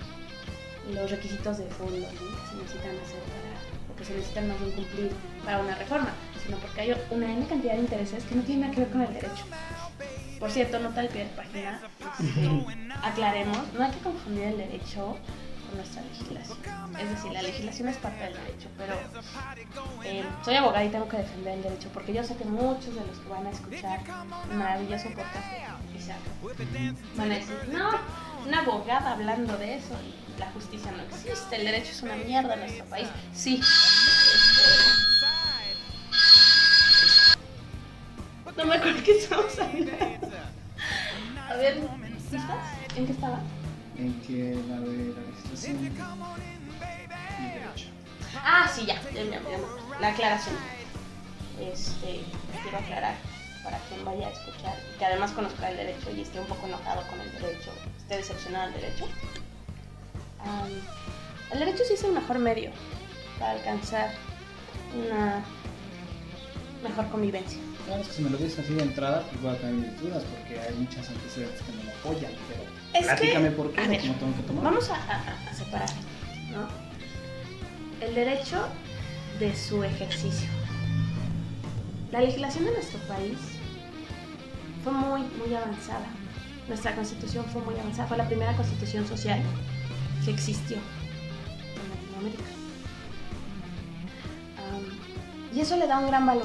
los requisitos de fondo, ¿no? que se necesitan hacer para, o que se necesitan más bien cumplir para una reforma, sino porque hay una N cantidad de intereses que no tienen nada que ver con el derecho. Por cierto, nota al pie de página, este, aclaremos, no hay que confundir el derecho con nuestra legislación. Es decir, la legislación es parte del derecho, pero eh, soy abogada y tengo que defender el derecho, porque yo sé que muchos de los que van a escuchar un maravilloso podcast de Isaac van a decir, no, una abogada hablando de eso, y la justicia no existe, el derecho es una mierda en nuestro país. Sí. No me acuerdo qué estamos hablando. A ver, ¿listas? ¿En qué estaba? En que la de la legislación y derecho. Ah, sí, ya, ya, ya, ya. La aclaración. Este, quiero aclarar para quien vaya a escuchar y que además conozca el derecho y esté un poco enojado con el derecho, esté decepcionado del derecho. Um, el derecho sí es el mejor medio para alcanzar una mejor convivencia. Claro, es que si me lo dices así de entrada, pues voy a tener mis dudas porque hay muchas antecedentes que me lo apoyan, pero es platícame que, por qué, ver, cómo tengo que tomar. Vamos a, a, a separar, ¿no? El derecho de su ejercicio. La legislación de nuestro país fue muy, muy avanzada. Nuestra constitución fue muy avanzada, fue la primera constitución social que existió en Latinoamérica. Um, Y eso le da un gran valor.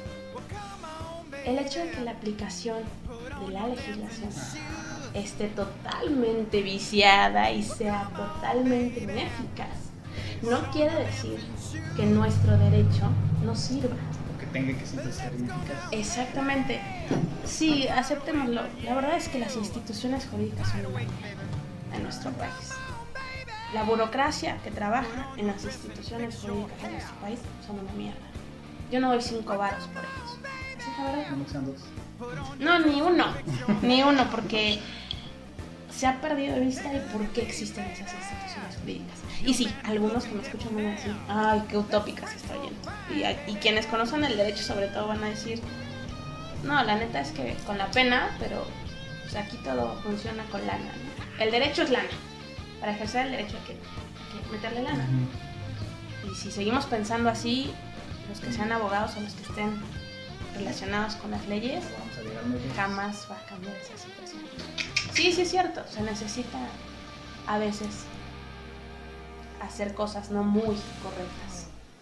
El hecho de que la aplicación de la legislación esté totalmente viciada y sea totalmente ineficaz, no quiere decir que nuestro derecho no sirva. O que tenga que siempre ser ineficaz. Exactamente. Sí, aceptémoslo. La verdad es que las instituciones jurídicas son una mierda en nuestro país. La burocracia que trabaja en las instituciones jurídicas de nuestro país son una mierda. Yo no doy cinco varos por ellos. ¿Sí, la verdad? No, sean dos. No, ni uno. Ni uno, porque se ha perdido de vista el por qué existen esas instituciones jurídicas. Y sí, algunos que me escuchan van a decir, ay, qué utópica se está oyendo. Y, y quienes conocen el derecho sobre todo van a decir, no, la neta es que con la pena, pero pues, aquí todo funciona con lana, ¿no? El derecho es lana. Para ejercer el derecho hay que, hay que meterle lana. Uh-huh. Y si seguimos pensando así, los que sean abogados o los que estén relacionados con las leyes, jamás va a cambiar esa situación. Sí, sí es cierto, se necesita a veces hacer cosas no muy correctas,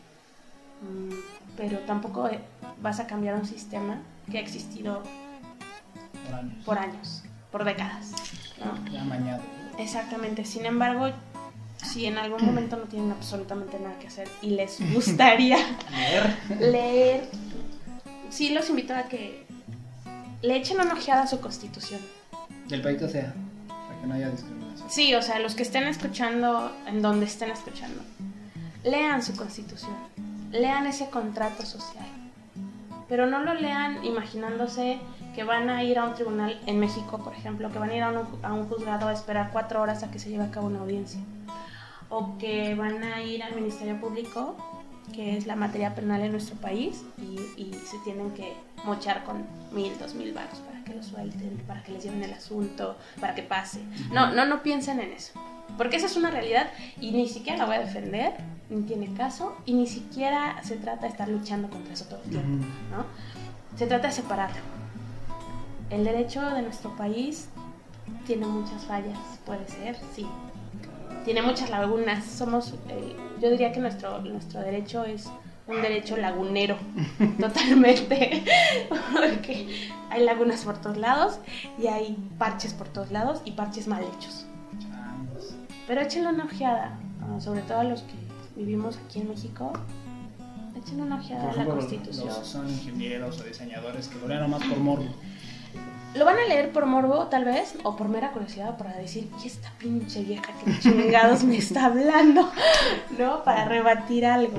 pero tampoco vas a cambiar un sistema que ha existido por años, por, años, por décadas, ¿no? Ya mañana. Exactamente, sin embargo, si en algún momento no tienen absolutamente nada que hacer y les gustaría leer, leer, sí los invito a que le echen una ojeada a su constitución. Del país que sea, para que no haya discriminación. Sí, o sea, los que estén escuchando, en donde estén escuchando, lean su constitución, lean ese contrato social, pero no lo lean imaginándose que van a ir a un tribunal en México, por ejemplo, que van a ir a un, a un juzgado a esperar cuatro horas a que se lleve a cabo una audiencia, o que van a ir al Ministerio Público, que es la materia penal en nuestro país, y, y se tienen que mochar con mil, dos mil baros para que lo suelten, para que les lleven el asunto, para que pase. No, no, no piensen en eso, porque esa es una realidad y ni siquiera la voy a defender, ni tiene caso, y ni siquiera se trata de estar luchando contra eso todo el tiempo, ¿no? Se trata de separarlo. El derecho de nuestro país tiene muchas fallas, puede ser, sí. Tiene muchas lagunas. Somos, eh, yo diría que nuestro, nuestro derecho es un derecho lagunero, totalmente, porque hay lagunas por todos lados y hay parches por todos lados y parches mal hechos. Pero échenle una ojeada, uh, sobre todo a los que vivimos aquí en México, échenle una ojeada a la Constitución. Los son ingenieros o diseñadores que lo lean nomás por morbo. Lo van a leer por morbo, tal vez, o por mera curiosidad, para decir, ¿y esta pinche vieja que chingados me está hablando? ¿No? Para rebatir algo.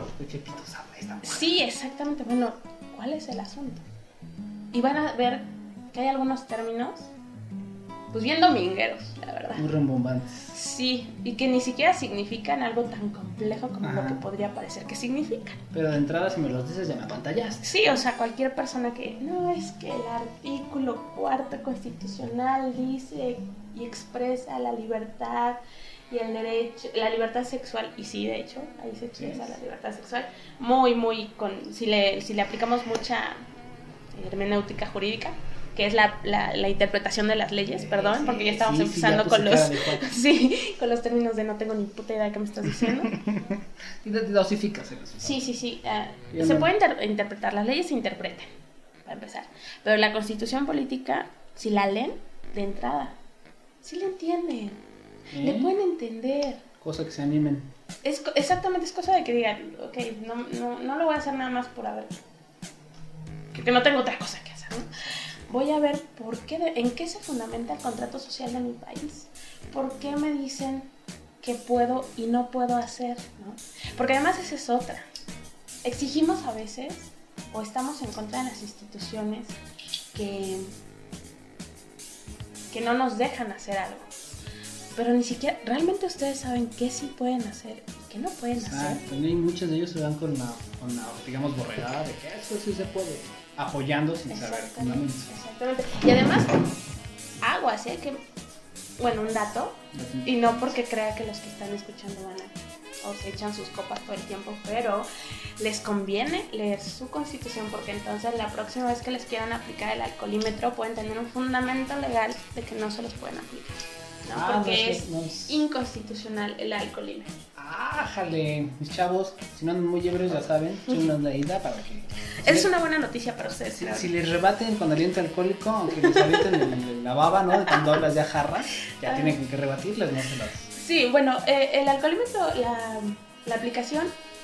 Sí, exactamente. Bueno, ¿cuál es el asunto? Y van a ver que hay algunos términos, pues bien domingueros, la verdad. Muy rembombantes. Sí, y que ni siquiera significan algo tan complejo como Ajá. lo que podría parecer que significan. Pero de entrada, si me los dices, ya me apantallaste. Sí, o sea, cualquier persona que, no, es que el artículo cuarto constitucional dice y expresa la libertad y el derecho, la libertad sexual, y sí, de hecho, ahí se expresa sí. la libertad sexual, muy, muy, con si le, si le aplicamos mucha hermenéutica jurídica, que es la, la, la interpretación de las leyes, perdón, porque ya estamos sí, empezando sí, ya con los sí, con los términos de no tengo ni puta idea de qué me estás diciendo. Dosificas. Sí, sí, sí. Uh, se pueden inter- interpretar, las leyes se interpretan, para empezar. Pero la Constitución política, si la leen, de entrada, sí la entienden, ¿Eh? le pueden entender. Cosa que se animen. Es, exactamente, es cosa de que digan, ok, no, no, no lo voy a hacer nada más por haber, que no tengo otra cosa que hacer, ¿no? Voy a ver por qué, de, en qué se fundamenta el contrato social de mi país. ¿Por qué me dicen que puedo y no puedo hacer, ¿no? Porque además esa es otra. Exigimos a veces, o estamos en contra de las instituciones que, que no nos dejan hacer algo. Pero ni siquiera, realmente ustedes saben qué sí pueden hacer y qué no pueden Exacto. hacer. También muchos de ellos se van con la, con la digamos, borregada de que eso sí se puede. Apoyando sin saber fundamentos. Exactamente. Y además, aguas, ¿eh? Que, bueno, un dato, y no porque crea que los que están escuchando van a, o se echan sus copas todo el tiempo, pero les conviene leer su constitución, porque entonces la próxima vez que les quieran aplicar el alcoholímetro pueden tener un fundamento legal de que no se los pueden aplicar, ¿no? Ah, porque no es, no es... inconstitucional el alcoholímetro. Ah, Ájale, mis chavos, si no andan muy ebrios ya saben, echen una leída para que... Es si una buena noticia para ustedes. Si, claro. si les rebaten con aliento alcohólico, aunque les avienten el, el, la baba, ¿no? De cuando hablas ya jarras, ya ah. tienen que rebatirles, no se las... Sí, bueno, eh, el alcoholímetro, la, la aplicación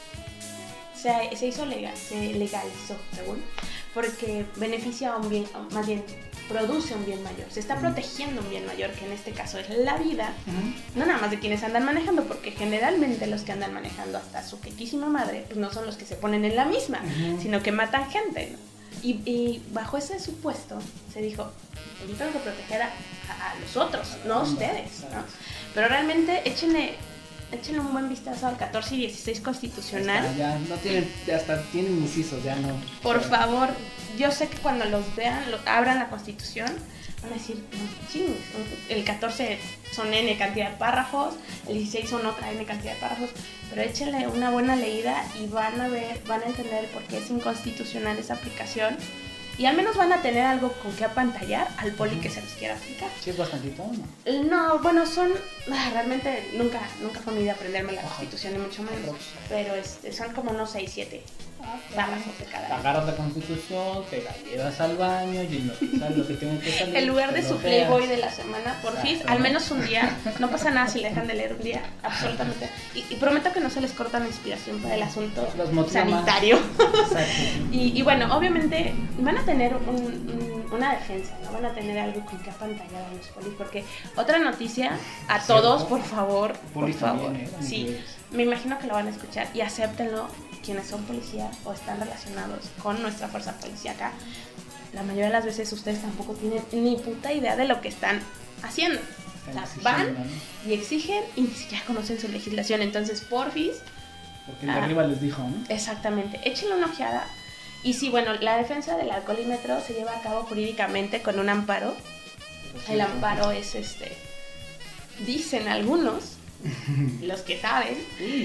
se, se hizo legal, se legalizó, según, porque beneficia a un bien, más bien produce un bien mayor, se está protegiendo un bien mayor, que en este caso es la vida, uh-huh. no nada más de quienes andan manejando, porque generalmente los que andan manejando hasta su quequísima madre, pues no son los que se ponen en la misma, uh-huh. sino que matan gente, ¿no? Y, y bajo ese supuesto se dijo, yo tengo que proteger a, a, a los otros, no a ustedes, ¿no? Pero realmente échenle, échenle un buen vistazo al catorce y dieciséis constitucional. Está, ya no tienen, ya hasta tienen incisos, ya no. Por pero... favor, yo sé que cuando los vean, lo, abran la constitución, van a decir, no, ching, el catorce son N cantidad de párrafos, el dieciséis son otra N cantidad de párrafos, pero échenle una buena leída y van a ver, van a entender por qué es inconstitucional esa aplicación. Y al menos van a tener algo con que apantallar al poli que se los quiera aplicar. ¿Sí es bastantito o no? No, bueno, son... Realmente nunca, nunca fue mi idea aprenderme la Ajá. Constitución, ni mucho menos. Pero este, son como unos seis, siete párrafos de cada. Agarras la Constitución, te la llevas al baño y lo que, sabes, lo que tienen que salir. En lugar de su Playboy de la semana, por fin, al menos un día. No pasa nada si le dejan de leer un día, absolutamente. Y, y prometo que no se les corta la inspiración para el asunto sanitario. y, y bueno, obviamente van a tener un, un, una defensa, ¿no? Van a tener algo con que apantallar a los polis, porque otra noticia a ¿Sí, todos, no? por favor, por favor, también, ¿eh? Sí, me imagino que lo van a escuchar y acéptenlo quienes son policías o están relacionados con nuestra fuerza policíaca. La mayoría de las veces ustedes tampoco tienen ni puta idea de lo que están haciendo. O sea, van y exigen y ni siquiera conocen su legislación, entonces porfis. Porque el de ah, arriba les dijo, ¿no? Exactamente, échenle una ojeada. Y sí, bueno, la defensa del alcoholímetro se lleva a cabo jurídicamente con un amparo. El amparo es este, dicen algunos, los que saben,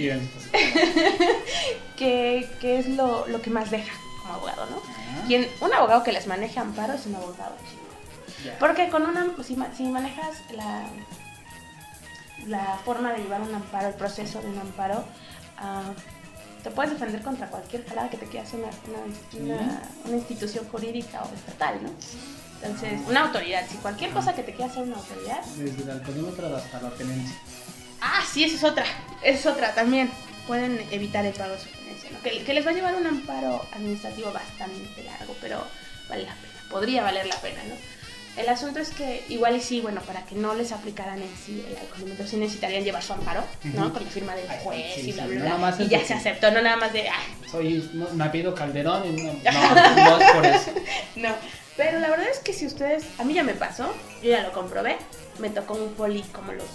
que, que es lo, lo que más deja como abogado, ¿no? Ah. Quien, un abogado que les maneja amparo es un abogado chingón. Yeah. Porque con una, si, si manejas la, la forma de llevar un amparo, el proceso de un amparo, uh, te puedes defender contra cualquier jalada que te quiera hacer una, una, una, una institución jurídica o estatal, ¿no? Entonces, una autoridad, si cualquier cosa que te quiera hacer una autoridad. Desde el alcoholímetro hasta la tenencia. Ah, sí, esa es otra, esa es otra también. Pueden evitar el pago de su tenencia, ¿no? Que, que les va a llevar un amparo administrativo bastante largo, pero vale la pena, podría valer la pena, ¿no? El asunto es que igual y sí, bueno, para que no les aplicaran en sí el alcoholímetro, sí necesitarían llevar su amparo, ¿no? Uh-huh. Con la firma del juez sí, y bla, bla, bla, bla. Y ya se aceptó, no nada más de... Ah. Soy, no, me apellido Calderón y no, no, no es por eso. No, pero la verdad es que si ustedes... A mí ya me pasó, yo ya lo comprobé, me tocó un poli como los...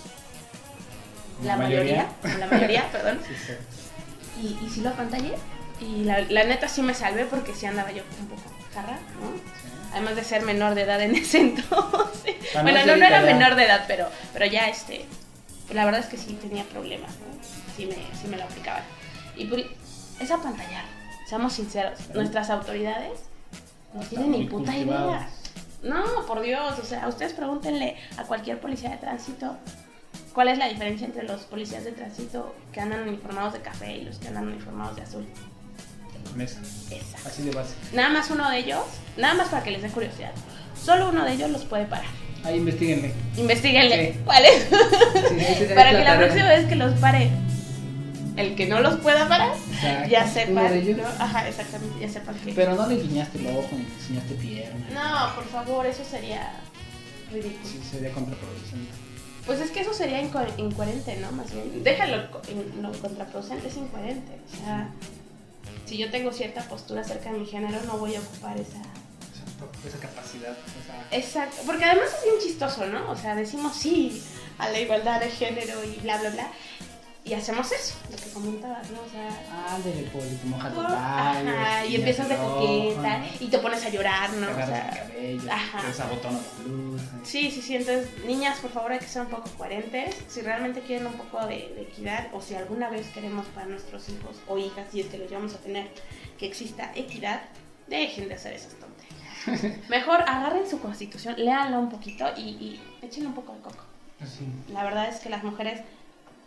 La mayoría, mayoría la mayoría, perdón. Sí, sí. Y, y sí lo apantallé, y la, la neta sí me salvé porque sí andaba yo un poco jarra, ¿no? Sí. Además de ser menor de edad en ese entonces. Bueno, no, no era menor de edad, pero, pero ya este, la verdad es que sí tenía problemas, ¿no? Sí me, sí me lo aplicaban. Y por, es apantallar, seamos sinceros, ¿sí? Nuestras autoridades no tienen ni puta idea. No, por Dios, o sea, ustedes pregúntenle a cualquier policía de tránsito cuál es la diferencia entre los policías de tránsito que andan uniformados de café y los que andan uniformados de azul. Mesa. Exacto. Así de base. Nada más uno de ellos, nada más para que les dé curiosidad, solo uno de ellos los puede parar. Ahí investiguenle. Investiguenle. Sí. ¿Cuál es? Sí, sí, sí, para que la próxima vez que los pare, el que no los pueda parar, exacto, ya sepan, ¿no? Ajá, exactamente, ya sepan que... Pero no le guiñaste el ojo ni le enseñaste pierna. No, por favor, eso sería ridículo. Sí, sería contraproducente. Pues es que eso sería inco- incoherente, ¿no? Más bien, déjalo lo contraproducente, es incoherente, o sea... Si yo tengo cierta postura acerca de mi género, no voy a ocupar esa... Esa, esa capacidad. Esa... Exacto, porque además es bien chistoso, ¿no? O sea, decimos sí a la igualdad de género y bla, bla, bla. Y hacemos eso, lo que comentabas, ¿no? O sea... Ah, de pues, te mojas los labios. Ajá, y empiezas de coqueta, ¿no? Y te pones a llorar, ¿no? Te agarras o sea, el cabello, ajá. te desabotonas la blusa. Sí, sí, sí, entonces, niñas, por favor, hay que ser un poco coherentes. Si realmente quieren un poco de, de equidad, o si alguna vez queremos para nuestros hijos o hijas, y es que los llevamos a tener, que exista equidad, dejen de hacer esas tonterías. Mejor agarren su constitución, léanla un poquito y, y échenle un poco de coco. Así. La verdad es que las mujeres...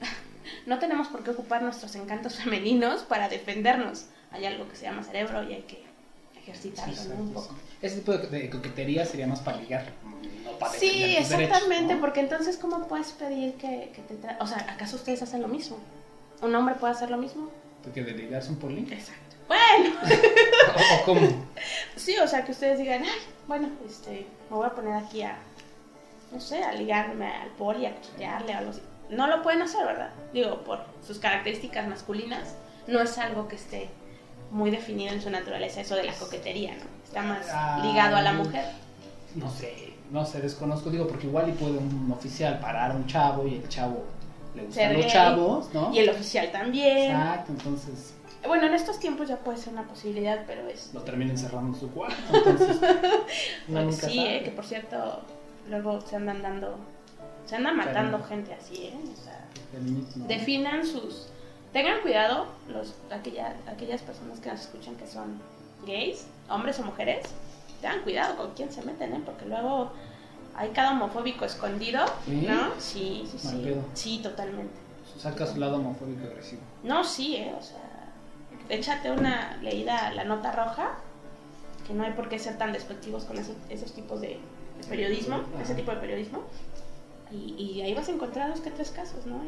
no tenemos por qué ocupar nuestros encantos femeninos para defendernos. Hay algo que se llama cerebro y hay que ejercitarlo, sí, ¿no? Un poco. Sí. Ese tipo de, de coquetería sería más para ligar, no para defender sí, tus exactamente, derechos, ¿no? porque entonces ¿cómo puedes pedir que, que te tra... O sea, ¿acaso ustedes hacen lo mismo? ¿Un hombre puede hacer lo mismo? ¿Que de ligarse un por link? Exacto. Bueno. ¿O, o cómo? Sí, o sea, que ustedes digan, ay, bueno, este, me voy a poner aquí a, no sé, a ligarme al poli, a coquetearle o algo así. No lo pueden hacer, ¿verdad? Digo, por sus características masculinas, no es algo que esté muy definido en su naturaleza, eso de la coquetería, ¿no? Está más ligado a la mujer. No sé, no sé, desconozco, digo, porque igual y puede un oficial parar a un chavo y el chavo le gustan los chavos, ¿no? Y el oficial también. Exacto, entonces... Bueno, en estos tiempos ya puede ser una posibilidad, pero es... Lo termina encerrando en su cuarto, entonces... no nunca sí, eh, que por cierto, luego se andan dando... Se andan matando Cariño. gente así, ¿eh? O sea, no. Definan sus... Tengan cuidado, los, aquella, aquellas personas que nos escuchan que son gays, hombres o mujeres, tengan cuidado con quién se meten, ¿eh? Porque luego hay cada homofóbico escondido, ¿sí? ¿No? Sí, sí, sí. Malpedo. Sí, totalmente. Saca su lado homofóbico agresivo. No, sí, ¿eh? O sea... Échate una leída a La Nota Roja, que no hay por qué ser tan despectivos con esos, esos tipos de periodismo, Ajá. ese tipo de periodismo, y, y ahí vas a encontrar dos que tres casos, ¿no?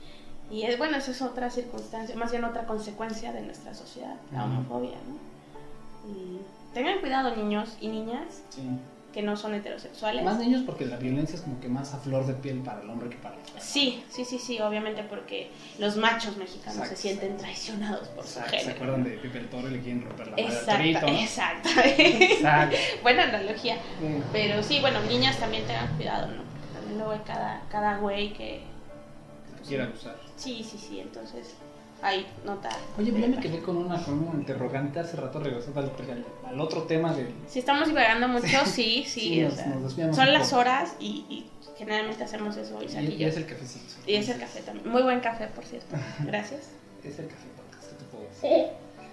Y, y es, bueno, esa es otra circunstancia, más bien otra consecuencia de nuestra sociedad, la homofobia, ¿no? Y tengan cuidado, niños y niñas, sí. que no son heterosexuales. Más niños porque la violencia es como que más a flor de piel para el hombre que para la mujer. Sí, sí, sí, sí, obviamente porque los machos mexicanos exacto. se sienten traicionados por exacto. su género. ¿Se acuerdan de Pepe el Toro y le quieren romper la madre exacto, al torito, ¿no? Exacto, exacto. Buena analogía. Sí. Pero sí, bueno, niñas también tengan cuidado, ¿no? También luego hay cada, cada güey que... que quiera usar. Sí, sí, sí, entonces... Ahí, nota. Oye, yo me quedé con una, con una interrogante hace rato regresando al, al, al otro tema de... Si estamos divagando mucho, sí, sí. sí nos, o sea, nos son las horas y, y generalmente hacemos eso. Y, y, y es el cafecito. Y es el café también. Muy buen café, por cierto. Gracias. Es el café podcast, ¿qué te puedo decir?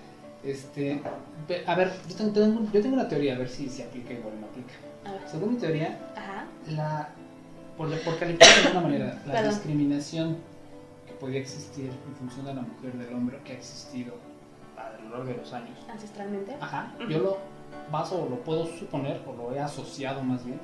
Este, a ver, yo tengo, yo tengo una teoría, a ver si se aplica igual o no aplica. A ver. Según mi teoría, Ajá. la, por, por calificar de alguna manera, la Perdón. discriminación podía existir en función de la mujer del hombre que ha existido a lo largo de los años ancestralmente. Ajá, uh-huh. Yo lo baso o lo puedo suponer o lo he asociado más bien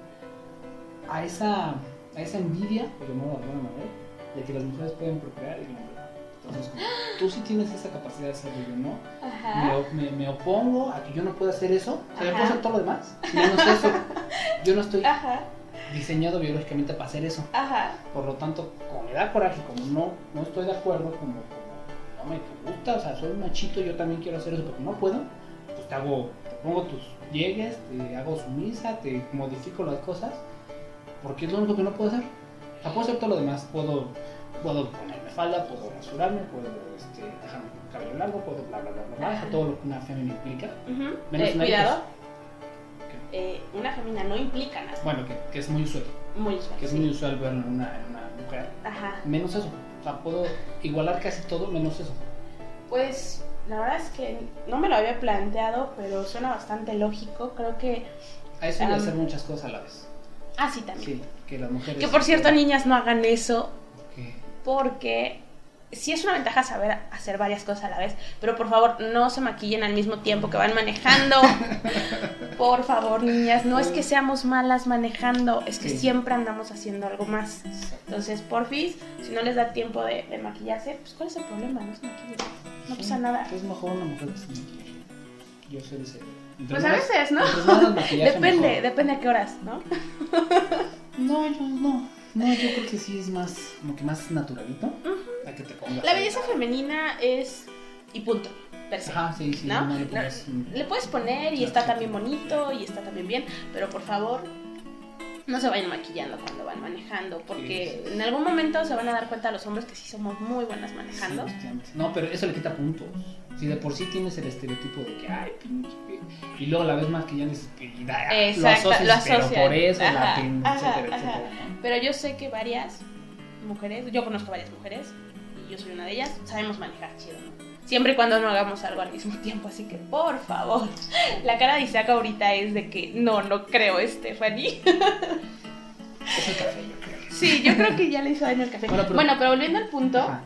a esa a esa envidia, por llamarlo de alguna manera, de que las mujeres pueden procrear y el hombre no. Entonces, como tú sí tienes esa capacidad de hacerlo, yo no. Ajá. Me, me, me opongo a que yo no pueda hacer eso. O sea, yo puedo hacer todo lo demás. Si yo no sé eso, yo no estoy Ajá. diseñado biológicamente para hacer eso. Ajá. Por lo tanto, como me da coraje, como no, no estoy de acuerdo, como, como no me gusta, o sea, soy un machito, yo también quiero hacer eso, pero no puedo, pues te hago, te pongo tus llegues, te hago sumisa, te modifico las cosas, porque es lo único que no puedo hacer. O sea, puedo hacer todo lo demás, puedo, puedo ponerme falda, puedo rasurarme, puedo este, dejarme el cabello largo, puedo bla bla bla bla, bla, todo lo que una fémina implica. Uh-huh. Menos eh, una cuidado. Eh, una fémina no implica nada. Bueno, que, que es muy usual. Muy usual. Que es sí. muy usual verlo en una, en una mujer. Ajá. Menos eso. O sea, puedo igualar casi todo menos eso. Pues la verdad es que no me lo había planteado, pero suena bastante lógico. Creo que... A eso um, y hacer muchas cosas a la vez. Ah, sí, también. Sí, que las mujeres... Que por cierto, niñas, no hagan eso. ¿Qué? Porque... sí es una ventaja saber hacer varias cosas a la vez, pero por favor no se maquillen al mismo tiempo que van manejando. Por favor, niñas, no es que seamos malas manejando, es que sí. siempre andamos haciendo algo más. Entonces, porfis, si no les da tiempo de, de maquillarse, pues ¿cuál es el problema? No se maquillen, no sí, pasa nada. Es mejor una mujer que se maquille. Yo soy ese. Pues a veces, ¿no? Depende, mejor. depende a qué horas, ¿no? No, yo no. No, yo creo que sí es más, como que más naturalito. Uh-huh. A que te pongas. La belleza femenina es... y punto, per se. Ajá, sí, sí. ¿No? No, le, pones, le puedes poner y está también bonito y está también bien, pero por favor, no se vayan maquillando cuando van manejando, porque sí, sí. en algún momento se van a dar cuenta los hombres que sí somos muy buenas manejando. Sí, no, pero eso le quita puntos. Si de por sí tienes el estereotipo de que, ay, pinche, y luego la ves maquillando y da, exacto, lo asocias, lo asocian. Pero por eso, ajá, la pinche, ajá, etcétera, ajá. etcétera, ¿no? Pero yo sé que varias mujeres, yo conozco varias mujeres, y yo soy una de ellas, sabemos manejar chido, ¿no? Siempre y cuando no hagamos algo al mismo tiempo, así que por favor. La cara de Isaac ahorita es de que no, no creo, Stephanie. Es el café, yo creo. Sí, yo creo que ya le hizo daño el café. Bueno, pero, bueno, pero volviendo al punto, ajá.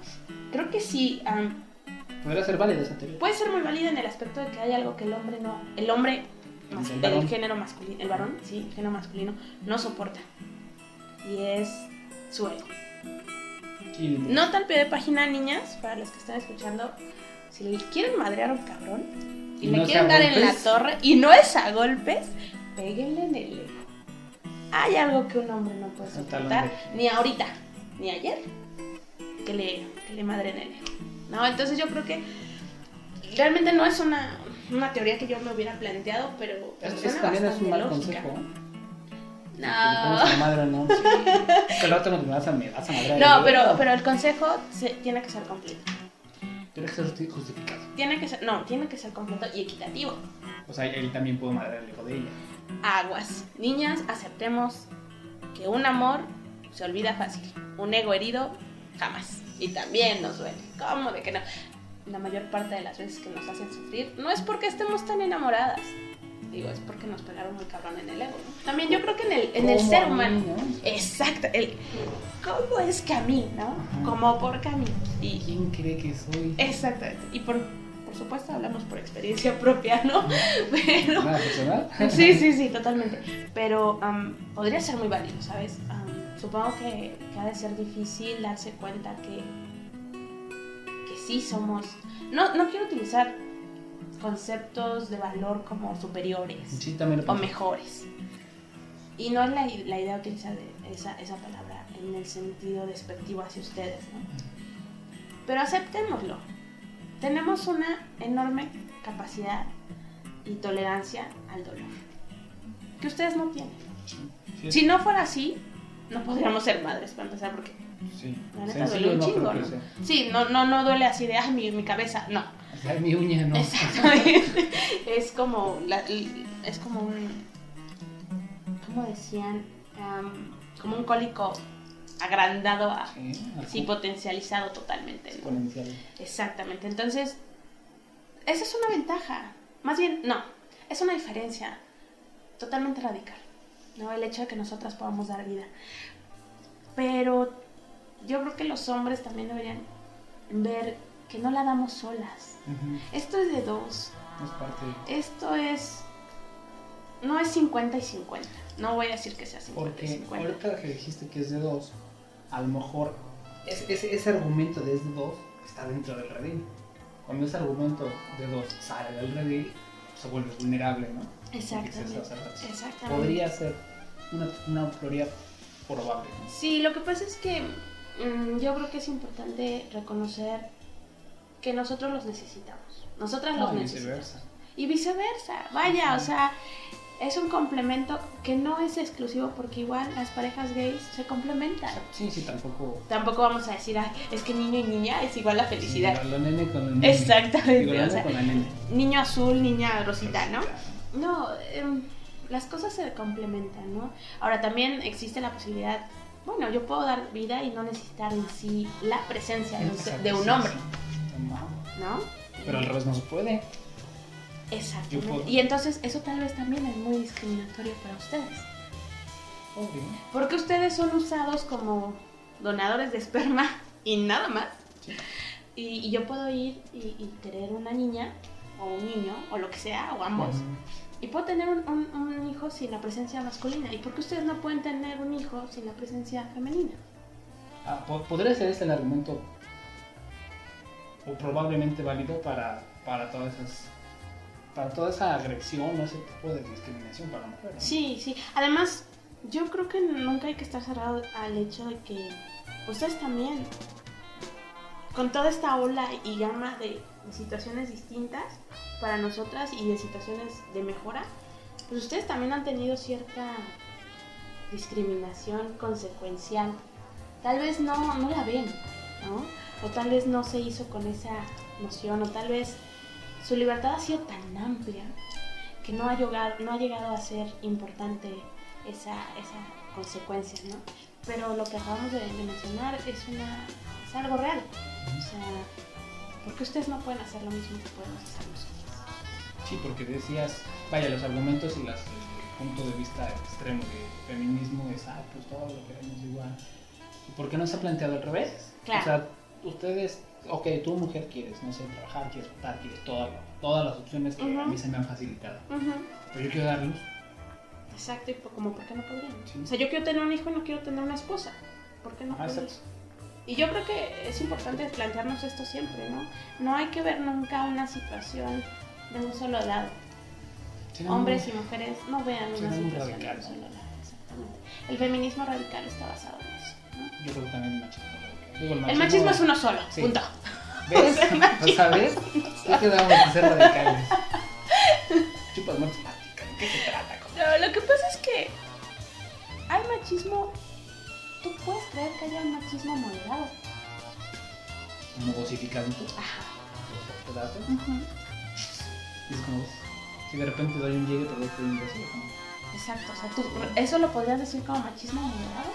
creo que sí. Um, Podría ser válida esa teoría. Puede ser muy válida en el aspecto de que hay algo que el hombre no... El hombre, mas, el, el género masculino, el varón, sí, el género masculino, no soporta. Y es su ego. Sí. Nota al pie de página, niñas, para los que están escuchando, si le quieren madrear a un cabrón y, y le no quieren dar golpes, en la torre, y no es a golpes, péguenle en el ego. Hay algo que un hombre no puede soportar, ni ahorita, ni ayer, que le, que le madren el ego. No, entonces yo creo que realmente no es una, una teoría que yo me hubiera planteado, pero es, es también es un mal lógica. Consejo, ¿eh? No. Madre, no, sí. Pero no te vas a, vas a madre. No, pero, pero el consejo se, tiene que ser completo. Tiene que ser justificado. Tiene que ser, no, tiene que ser completo y equitativo. O sea, él también puede madrear al hijo de ella. Aguas. Niñas, aceptemos que un amor se olvida fácil. Un ego herido, jamás. Y también nos duele. ¿Cómo de que no? La mayor parte de las veces que nos hacen sufrir no es porque estemos tan enamoradas. Digo, es porque nos pegaron muy cabrón en el ego, ¿no? También yo creo que en el, en el ser humano, mí, ¿no? Exacto, el ¿cómo es que a mí, no? Ajá. Como por qué a mí. Y ¿quién cree que soy? Exactamente. Y por, por supuesto hablamos por experiencia propia, ¿no? Pero ¿nada personal? Sí, sí, sí, totalmente. Pero um, podría ser muy válido, ¿sabes? Um, supongo que, que ha de ser difícil darse cuenta que que sí somos. No, no quiero utilizar conceptos de valor como superiores sí, o mejores. Y no es la, la idea de utilizar esa, esa palabra en el sentido despectivo hacia ustedes, ¿no? Pero aceptémoslo. Tenemos una enorme capacidad y tolerancia al dolor que ustedes no tienen. Sí. Si no fuera así, no podríamos ser madres, para empezar, porque sí. La neta duele un no chingo, ¿no? Sí, no, no, no duele así de, ay, mi, mi cabeza, no. Ay, mi uña, no. Exactamente. Es como, la, es como un, ¿cómo decían? Um, como un cólico agrandado, a, sí, sí, potencializado totalmente, ¿no? Exponencial. Exactamente, entonces, esa es una ventaja. Más bien, no, es una diferencia totalmente radical, ¿no? El hecho de que nosotras podamos dar vida. Pero yo creo que los hombres también deberían ver que no la damos solas. Uh-huh. Esto es de dos. Es parte de... Esto es... No es cincuenta y cincuenta. No voy a decir que sea cincuenta Porque y cincuenta. ahorita que dijiste que es de dos, a lo mejor es, ese, ese argumento de es de dos está dentro del redil. Cuando ese argumento de dos sale del redil, se vuelve vulnerable, ¿no? Exactamente. Exactamente. Podría ser una, una teoría probable, ¿no? Sí, lo que pasa es que mmm, yo creo que es importante reconocer que nosotros los necesitamos. Nosotras no, los y necesitamos. Viceversa. Y viceversa. Vaya, sí. O sea, es un complemento que no es exclusivo, porque igual las parejas gays se complementan. Sí, sí, tampoco. Tampoco vamos a decir, ah, es que niño y niña es igual la felicidad. Sí, la nene con la nene. Exactamente. Digo, la o sea, con la nene. Niño azul, niña rosita, ¿no? No, eh, las cosas se complementan, ¿no? Ahora también existe la posibilidad, bueno, yo puedo dar vida y no necesitar en sí la presencia de un, de un hombre. ¿No? Pero al revés no se puede. Exactamente. Y entonces eso tal vez también es muy discriminatorio para ustedes. Obvio. Porque ustedes son usados como donadores de esperma y nada más. Sí. Y, y yo puedo ir y, y querer una niña o un niño o lo que sea, o ambos. Uh-huh. Y puedo tener un, un, un hijo sin la presencia masculina. ¿Y por qué ustedes no pueden tener un hijo sin la presencia femenina? Ah, podría ser ese el argumento, o probablemente válido para, para todas esas, para toda esa agresión o ese tipo de discriminación para la mujer, ¿no? Sí, sí. Además, yo creo que nunca hay que estar cerrado al hecho de que ustedes también, con toda esta ola y gama de, de situaciones distintas para nosotras y de situaciones de mejora, pues ustedes también han tenido cierta discriminación consecuencial. Tal vez no, no la ven, ¿no? O tal vez no se hizo con esa noción, o tal vez su libertad ha sido tan amplia que no ha llegado, no ha llegado a ser importante esa, esa consecuencia, ¿no? Pero lo que acabamos de, de mencionar es, una, es algo real. O sea, ¿por qué ustedes no pueden hacer lo mismo que podemos hacer nosotros? Sí, porque decías, vaya, los argumentos y las, el punto de vista extremo de feminismo es, ah, pues todo lo queremos igual. ¿Y por qué no se ha planteado al revés? Claro. O sea, ustedes ok, tú mujer quieres, no sé, trabajar, quieres votar, quieres todo, todas las opciones que uh-huh. a mí se me han facilitado. Uh-huh. Pero yo quiero dar luz. Exacto, y como, ¿por qué no podrían? Sí. O sea, yo quiero tener un hijo y no quiero tener una esposa. ¿Por qué no ah, podrían? Y yo creo que es importante plantearnos esto siempre, ¿no? No hay que ver nunca una situación de un solo lado. Será Hombres muy, y mujeres no vean una situación de un solo lado. Exactamente. El feminismo radical está basado en eso, ¿no? Yo creo que también el machismo radical. Digo, el, machismo, el machismo es uno solo, sí. Punto. ¿Ves? ¿Lo sabes? ¿Qué quedamos de ser radicales? Chupas muertos plásticas. ¿De qué se trata? No, lo que pasa es que hay machismo. ¿Tú puedes creer que haya un machismo moderado? ¿Como vocificante? Ajá. ¿Te das? Uh-huh. Es como si de repente doy un llegue, te doy un beso. ¿No? Exacto. O sea, ¿tú, ¿eso lo podrías decir como machismo moderado?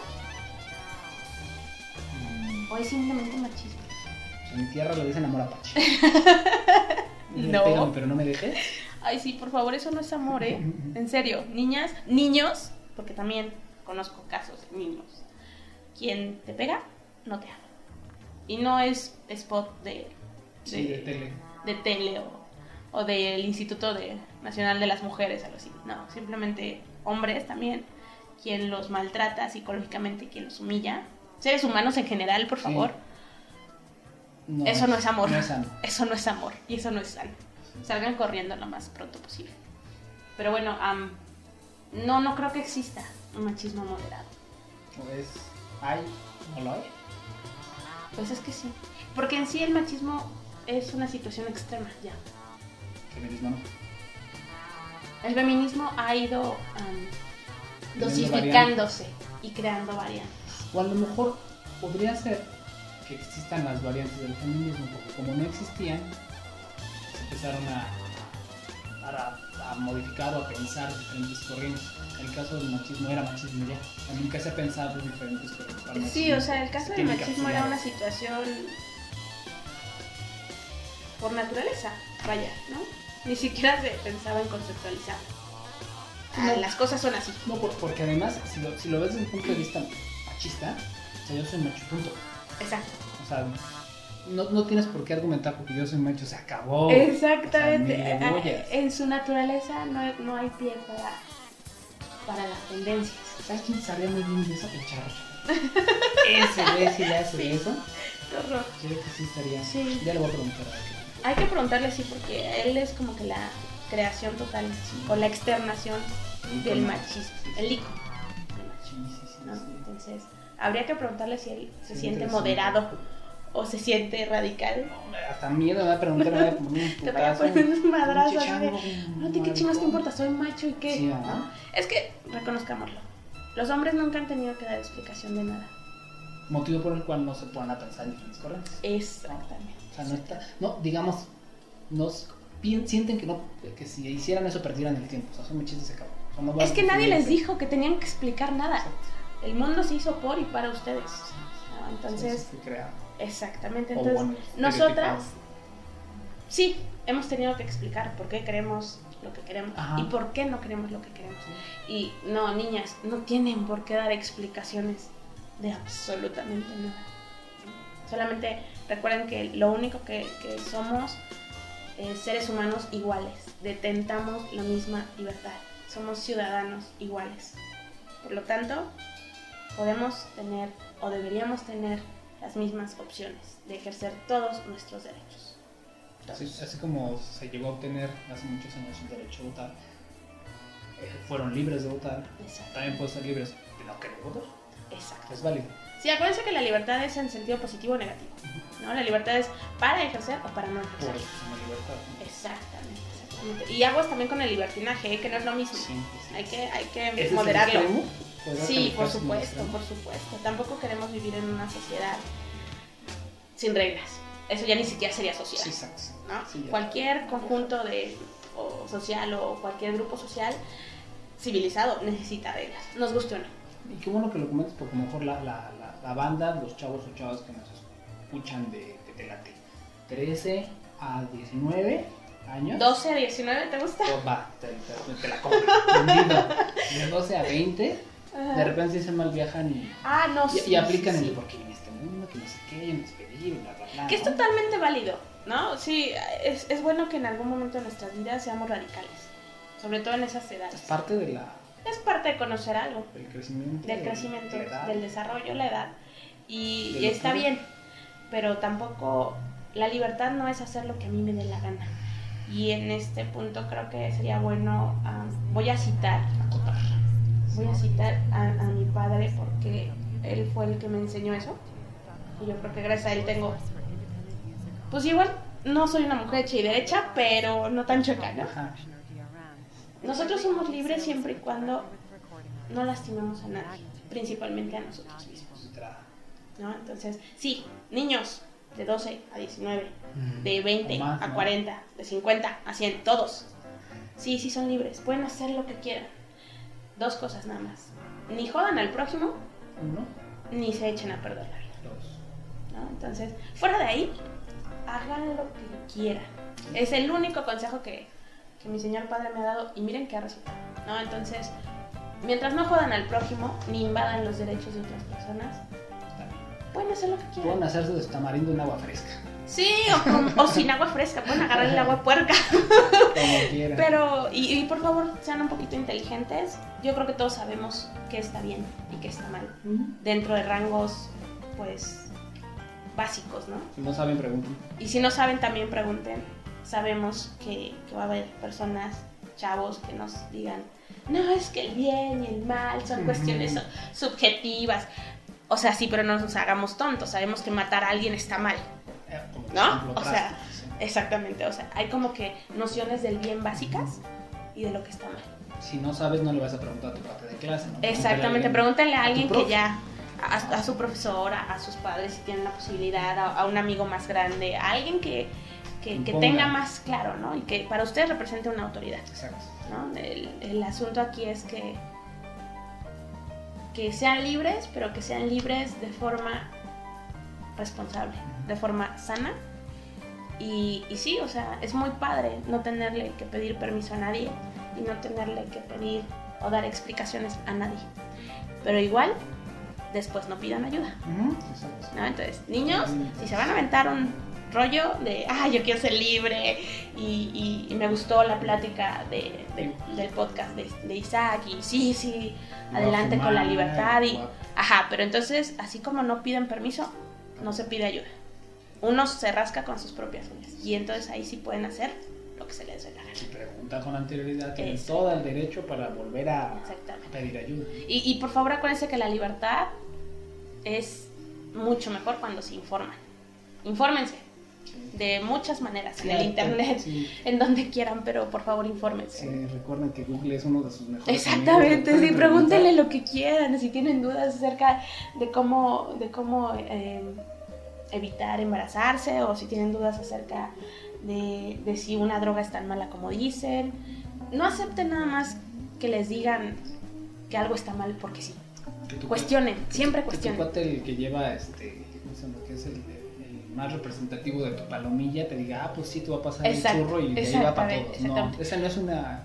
Mm. ¿O es simplemente machismo? O sea, en mi tierra lo dicen amor apache. No. Pégame, pero no me dejes. Ay, sí, por favor, eso no es amor, ¿eh? En serio, niñas, niños, porque también conozco casos de niños. Quien te pega, no te ama. Y no es spot de, de, sí, de tele, de tele o, o del Instituto de, Nacional de las Mujeres, algo así. No, simplemente hombres también, quien los maltrata psicológicamente, quien los humilla. Seres humanos en general, por favor. Sí. No, eso no es amor. No es sano. Eso no es amor y eso no es sano. Salgan corriendo lo más pronto posible. Pero bueno, um, no, no creo que exista un machismo moderado. Pues, ¿hay o lo hay? Pues es que sí. Porque en sí el machismo es una situación extrema, ya. ¿El feminismo no? El feminismo ha ido um, dosificándose y creando variantes. O a lo mejor podría ser que existan las variantes del feminismo, porque como no existían, empezaron a, a, a modificar o a pensar diferentes corrientes. En el caso del machismo era machismo ya. Nunca se ha pensado diferentes corrientes. Sí, o sea, el caso del machismo era una situación por naturaleza, vaya, ¿no? Ni siquiera se pensaba en conceptualizar. Ah, no, las cosas son así. No, porque además, si lo, si lo ves desde un punto de vista machista, o sea, yo soy macho, punto. Exacto. O sea, No, no tienes por qué argumentar porque yo soy macho, se acabó. Exactamente. O sea, en su naturaleza no, no hay pie para, para las tendencias. ¿Sabes quién sabía muy bien de eso? El Charro. Ese güey sí le hace sí. eso. Qué horror. Yo creo que sí estaría. Sí. Ya le voy a preguntar a él. Hay que preguntarle sí, porque él es como que la creación total sí. o la externación el del machismo. Sí, sí. El icono. Sí, sí, sí, ¿no? sí. Entonces, habría que preguntarle si él se sí, siente moderado. ¿O se siente radical? No, hasta miedo me va a preguntar, me va a poner un putazo. Te voy a poner un madrazo. No, ¿qué chingados te importa? Soy macho y qué. Sí, ¿no? Es que, reconozcámoslo, los hombres nunca han tenido que dar explicación de nada. Motivo por el cual no se ponen a pensar en diferentes corrientes. Exactamente. ¿No? O sea, no está, no, digamos, nos sienten que no, que si hicieran eso perdieran el tiempo. O sea, son machistas y se acabó. O sea, no es que nadie les dijo que tenían que explicar nada. Exacto. El mundo se hizo por y para ustedes. ¿No? Entonces, sí, sí, exactamente, entonces bueno, nosotras sí hemos tenido que explicar por qué queremos lo que queremos. Ajá. Y por qué no queremos lo que queremos. Sí. Y no, niñas, no tienen por qué dar explicaciones de absolutamente nada. Solamente recuerden que lo único que, que somos es seres humanos iguales, detentamos la misma libertad, somos ciudadanos iguales. Por lo tanto, podemos tener o deberíamos tener las mismas opciones de ejercer todos nuestros derechos. Así, así como se llegó a obtener hace muchos años el derecho a votar, eh, fueron libres de votar, exacto. También pueden ser libres de no querer votar. Exacto. Es válido. Sí, acuérdense que la libertad es en sentido positivo o negativo, ¿no? La libertad es para ejercer o para no ejercer. Por eso es una libertad, ¿no? Exactamente, exactamente. Y aguas también con el libertinaje, ¿eh? Que no es lo mismo. Sí, sí. Hay que, hay que ¿Ese moderarlo. Es sí, por supuesto, por supuesto. Tampoco queremos vivir en una sociedad sin reglas. Eso ya ni siquiera sería sociedad. Sí, exacto. ¿No? Sí, cualquier conjunto de o social o cualquier grupo social civilizado necesita reglas, nos guste o no. Y qué bueno que lo comentes porque a lo mejor la, la, la, la banda, los chavos o chavas que nos escuchan de, de Telate, trece a diecinueve años. doce a diecinueve, ¿te gusta? Pues va, te, te, te la compro. Vendido. De doce a veinte, ajá. De repente se mal viajan y, ah, no, y, sí, y aplican sí, el sí. por qué en este mundo. mundo, que no sé qué, y despedir, y bla, bla, bla. Que es ¿no? totalmente válido, ¿no? Sí, es, es bueno que en algún momento de nuestras vidas seamos radicales, sobre todo en esas edades. Es parte de la, Es parte de conocer algo, del crecimiento. del crecimiento, la edad. del desarrollo, la edad, y, De y está locura. bien, pero tampoco la libertad no es hacer lo que a mí me dé la gana. Y en este punto creo que sería bueno, um, voy a citar, voy a citar a, a mi padre porque él fue el que me enseñó eso. Y yo creo que gracias a él tengo, pues igual no soy una mujer hecha y derecha, pero no tan chueca, ¿no? Ajá. Nosotros somos libres siempre y cuando no lastimemos a nadie, principalmente a nosotros mismos, ¿no? Entonces, sí, niños de doce a diecinueve, de veinte O más, a ¿no? cuarenta, de cincuenta a cien, todos. Sí, sí son libres, pueden hacer lo que quieran. Dos cosas nada más. Ni jodan al prójimo, Uno, ni se echen a perder la vida, dos. ¿no? Entonces, fuera de ahí, hagan lo que quieran. Es el único consejo que, que mi señor padre me ha dado y miren qué ha resultado, ¿no? Entonces, mientras no jodan al prójimo, ni invadan los derechos de otras personas, Está bien. pueden hacer lo que Pueden quieran. hacerse de su tamarindo en agua fresca. Sí, o, con- o sin agua fresca, pueden agarrar el agua puerca. Como quieran. Pero, y, y por favor, sean un poquito inteligentes. Yo creo que todos sabemos qué está bien y qué está mal. Ujú. Dentro de rangos, pues, básicos, ¿no? Si no saben, pregunten. Y si no saben, también pregunten. Sabemos que, que va a haber personas, chavos, que nos digan, no, es que el bien y el mal son Ujú. cuestiones su- subjetivas. O sea, sí, pero no nos hagamos tontos. Sabemos que matar a alguien está mal. Eh, como ¿No? ejemplo, O sea, drásticos, sí. Exactamente. O sea, hay como que nociones del bien básicas y de lo que está mal. Si no sabes, no le vas a preguntar a tu parte de clase, ¿no? Exactamente. Pregúntale Pregúntenle a a tu alguien que profe. ya, a, a su profesora, a sus padres, si tienen la posibilidad, a, a un amigo más grande, a alguien que, que, que Imponga. tenga más claro, ¿no? Y que para ustedes represente una autoridad, Exacto. ¿no? El, el asunto aquí es que, que sean libres, pero que sean libres de forma responsable, de forma sana. Y, y sí, o sea, es muy padre no tenerle que pedir permiso a nadie y no tenerle que pedir o dar explicaciones a nadie. Pero igual, después no pidan ayuda, Ujú, exacto. ¿no? Entonces, niños, si se van a aventar un rollo de, ah, yo quiero ser libre y, y- y me gustó la plática de, de- del podcast de, de Isaac y sí, sí, No adelante con la fumar, libertad y... guap- Ajá, pero entonces, así como no piden permiso, no se pide ayuda. Uno se rasca con sus propias uñas y entonces ahí sí pueden hacer lo que se les dé la gana. Si preguntas con anterioridad, tienen Exacto. todo el derecho para volver a, a Exactamente. pedir ayuda. Y, y por favor acuérdense que la libertad es mucho mejor cuando se informan. Infórmense de muchas maneras, en el Cierto, internet, sí. en donde quieran, pero por favor infórmense. Sí, recuerden que Google es uno de sus mejores Exactamente, amigos. sí, pregúntenle lo que quieran, si tienen dudas acerca de cómo, de cómo eh, evitar embarazarse o si tienen dudas acerca de, de si una droga es tan mala como dicen. No acepten nada más que les digan que algo está mal porque sí. Que tu Cuestionen, cuate- siempre que tu cuestionen. cuate, el que lleva, este, ¿cómo se llama? Que es el, el más representativo de tu palomilla, te diga, ah, pues sí, te va a pasar Exacto, el churro y de ahí va para exactamente, todos. No, exactamente. esa no es una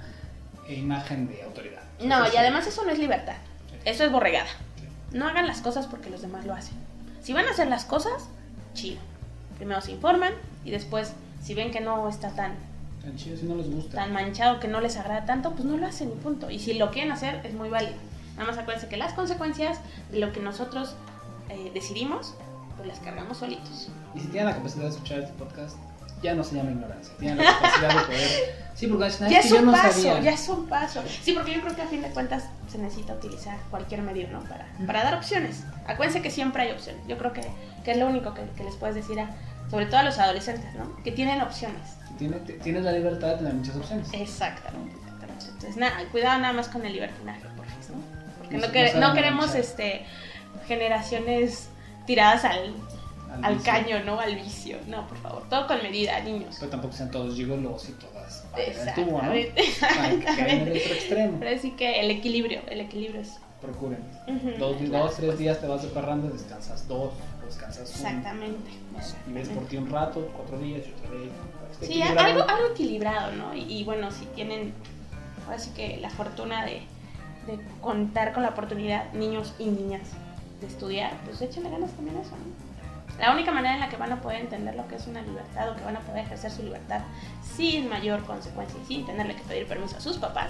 imagen de autoridad. No, Eso y sí. además eso no es libertad, eso es borregada. No hagan las cosas porque los demás lo hacen. Si van a hacer las cosas, chido. Primero se informan y después, si ven que no está tan, Tan chido si no les gusta. tan manchado, que no les agrada tanto, pues no lo hacen y punto. Y si lo quieren hacer, es muy válido. Nada más acuérdense que las consecuencias de lo que nosotros eh, decidimos, pues las cargamos solitos. Y si tienen la capacidad de escuchar este podcast, ya no se llama ignorancia. Tienen la capacidad de poder. Sí, porque dicen, Ya es es que yo un no paso, sabía. ya es un paso. Sí, porque yo creo que a fin de cuentas se necesita utilizar cualquier medio, ¿no? Para, para dar opciones. Acuérdense que siempre hay opciones. Yo creo que, que es lo único que, que les puedes decir, a, sobre todo a los adolescentes, ¿no? Que tienen opciones. Tienes, tienes la libertad de tener muchas opciones. Exactamente, exactamente. Entonces, nada, cuidado nada más con el libertinaje, porfis, ¿no? Porque No no, se- quere- no no saben queremos manchar. este generaciones tiradas al, al vicio. caño, ¿no? Al vicio. No, por favor, todo con medida, niños. Pero tampoco sean todos gigolos y todas. para el tubo, ¿no? Exactamente, Para que caigan en el exactamente. otro extremo. Pero sí que el equilibrio, el equilibrio es... Procuren. Ujú, Dos, claro, dos, tres pues. días te vas de parranda, descansas dos, o descansas uno. Exactamente. No sé, y ves exactamente. por ti un rato, cuatro días y otra vez. Este Sí, equilibrado. algo, algo equilibrado, ¿no? Y, y bueno, si tienen, ahora sí que la fortuna de, de contar con la oportunidad, niños y niñas, de estudiar, pues échenle ganas también a eso, ¿no? La única manera en la que van a poder entender lo que es una libertad o que van a poder ejercer su libertad sin mayor consecuencia y sin tenerle que pedir permiso a sus papás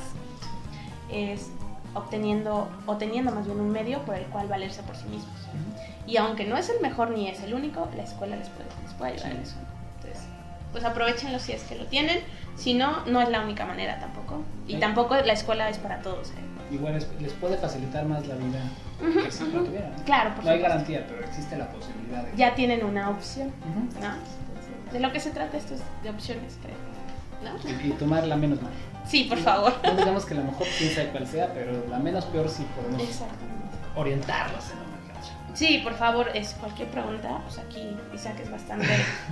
es obteniendo o teniendo más bien un medio por el cual valerse por sí mismos. Y aunque no es el mejor ni es el único, la escuela les puede, les puede ayudar en eso. Entonces, pues aprovechenlo si es que lo tienen. Si no, no es la única manera tampoco. Y tampoco la escuela es para todos, ¿eh? Igual les, les puede facilitar más la vida uh-huh, que si uh-huh. lo tuvieran. Claro, por No hay supuesto. garantía, pero existe la posibilidad de... Ya tienen una opción, uh-huh. ¿no? De lo que se trata esto es de opciones, creo, ¿no? Y, y tomar la menos mal. Sí, por favor. No digamos que la mejor quién sabe cuál sea, pero la menos peor sí podemos orientarlos en una cancha. Sí, por favor, es cualquier pregunta, pues aquí Isaac es bastante,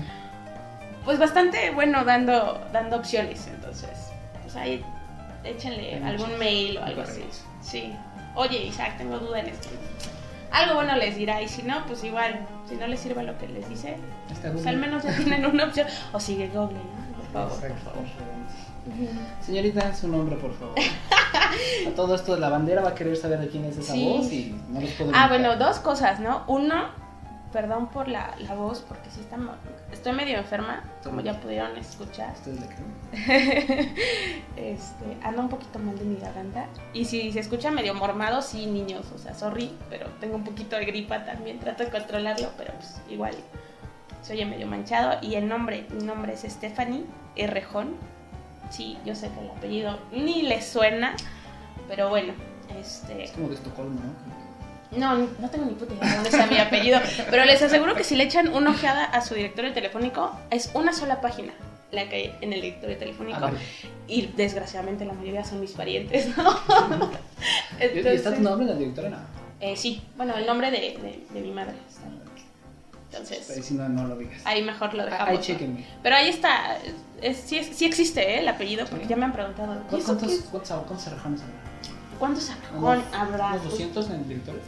pues bastante bueno dando, dando opciones, entonces, pues ahí échenle Hay algún muchos. mail o algo así. Sí. Oye, Isaac, tengo duda en esto. Algo bueno les dirá, y si no, pues igual, si no les sirve lo que les dice, pues al menos ya tienen una opción. O sigue Google, ¿no? Por favor, Exacto, por favor. uh-huh. Señorita, su nombre, por favor. A todo esto de la bandera va a querer saber de quién es esa Sí. voz y no los puedo Ah, imitar. bueno, dos cosas, ¿no? Uno, perdón por la, la voz, porque sí está, estoy medio enferma, como ya pudieron escuchar. ¿Ustedes le creen? este, ando un poquito mal de mi garganta. Y si se escucha medio mormado, sí, niños, o sea, sorry, pero tengo un poquito de gripa también, trato de controlarlo, pero pues igual se oye medio manchado. Y el nombre, mi nombre es Stephanie Errejón. Sí, yo sé que el apellido ni le suena, pero bueno, este... Es como de Estocolmo, ¿no? No, no tengo ni puta idea de dónde está mi apellido, pero les aseguro que si le echan una ojeada a su directorio telefónico, es una sola página la que hay en el directorio telefónico. Ah, vale. Y desgraciadamente la mayoría son mis parientes, ¿no? Entonces, ¿y está tu nombre en la directoria? No. Eh, sí, bueno, el nombre de, de, de mi madre está. Entonces, Ahí sí no, no lo digas. ahí mejor lo dejamos. Ahí ¿no? chéquenme. Pero ahí está, es, sí, es- sí existe ¿eh? el apellido, porque ¿Sí? ya me han preguntado. ¿y eso ¿Cuántos, qué es? cuántos, cuántos arrejones habrá? ¿Cuántos arrejón ¿Unos- habrá? ¿Unos doscientos en el directorio?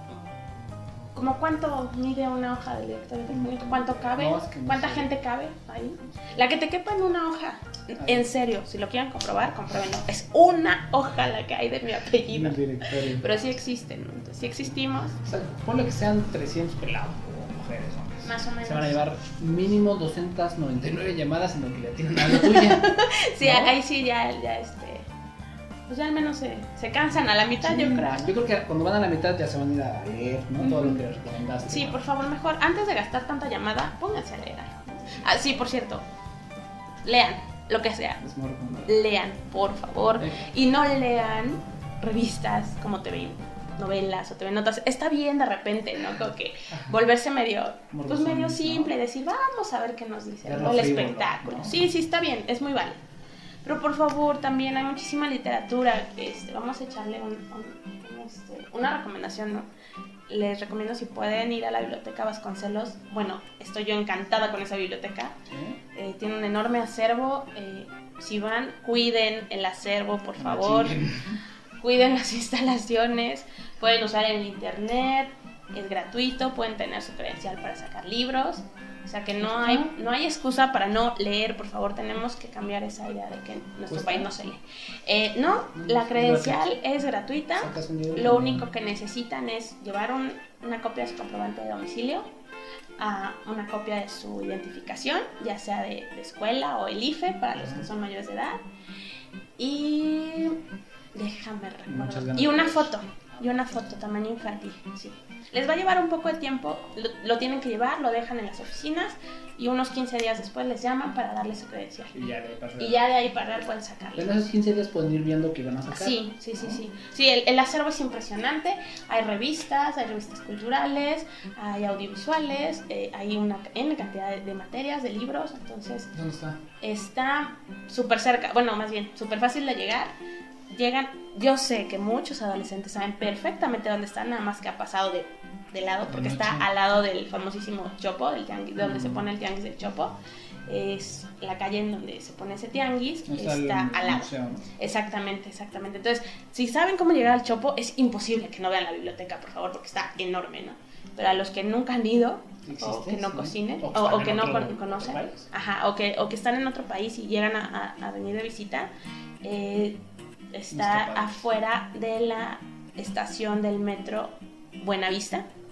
¿Cómo cuánto mide una hoja del directorio telefónico? ¿Cuánto cabe? No, es que no ¿Cuánta sé. gente cabe ahí? La que te quepa en una hoja. En serio, si lo quieren comprobar, compruébenlo. Es una hoja la que hay de mi En apellido. el directorio. Pero sí existen, ¿no? Entonces sí existimos. O sea, ponle que sean trescientos pelados o mujeres, hombres. Más o menos. Se van a llevar mínimo doscientas noventa y nueve llamadas en lo que le atienden a la tuya. Sí, ¿no? ahí sí ya, ya este... Pues ya al menos se, se cansan a la mitad, Sí, yo creo. ¿no? Yo creo que cuando van a la mitad ya se van a ir a leer, ¿no? Todo lo que les recomendaste. Sí, por favor, mejor, antes de gastar tanta llamada, pónganse a leer algo. Ah, sí, por cierto, lean, lo que sea. Es muy recomendable. Lean, por favor. Eh. Y no lean revistas como T V, novelas o T V Notas. Está bien de repente, ¿no? Como que volverse medio, pues Morbosón, medio ¿no? simple, decir, vamos a ver qué nos dice Verlo ¿no? el frívolo, espectáculo. ¿no? Sí, sí, está bien, es muy válido. Pero por favor, también hay muchísima literatura. Este, vamos a echarle un, un- un, este, una recomendación, ¿no? Les recomiendo si pueden ir a la biblioteca Vasconcelos. Bueno, estoy yo encantada con esa biblioteca. ¿Sí? Eh, tiene un enorme acervo. Eh, si van, cuiden el acervo, por favor. Chinguen. Cuiden las instalaciones. Pueden usar el internet. Es gratuito. Pueden tener su credencial para sacar libros. O sea que no hay, no hay excusa para no leer. Por favor, tenemos que cambiar esa idea de que en nuestro ¿Cuesta? país no se lee. Eh, no, la credencial es gratuita. Sacas un libro Lo y- único que necesitan es llevar un- una copia de su comprobante de domicilio, a una copia de su identificación, ya sea de, de escuela o el I F E para los que son mayores de edad, y déjame Muchas recordar, ganas y una de ver. foto, y una foto tamaño infantil, sí. Les va a llevar un poco de tiempo, lo, lo tienen que llevar, lo dejan en las oficinas y unos quince días después les llaman para darles su credencial. Y ya de pasar. Y ya de ahí para él pueden sacarlo. Pero en esos quince días pueden ir viendo que van a sacar. Sí, sí, sí, sí. Sí, el, el acervo es impresionante. Hay revistas, hay revistas culturales, hay audiovisuales, eh, hay una N cantidad de, de materias, de libros. Entonces, ¿Dónde está? está súper cerca, bueno, más bien, súper fácil de llegar. Llegan, yo sé que muchos adolescentes saben perfectamente dónde están, nada más que ha pasado de, de lado, porque De noche. está al lado del famosísimo Chopo, del tianguis, de donde Mm. se pone el tianguis del Chopo. Es la calle en donde se pone ese tianguis, No está, el al lado. museo, ¿no? Exactamente, exactamente. Entonces, si saben cómo llegar al Chopo, es imposible que no vean la biblioteca, por favor, porque está enorme, ¿no? Pero a los que nunca han ido, ¿Existe? o que no Sí. cocinen, O o, que o están que en no otro- con- otro conocen, país. ajá, o que, o que están en otro país y llegan a, a- a venir de visita, eh, está Nuestro país. afuera de la estación del metro Buenavista,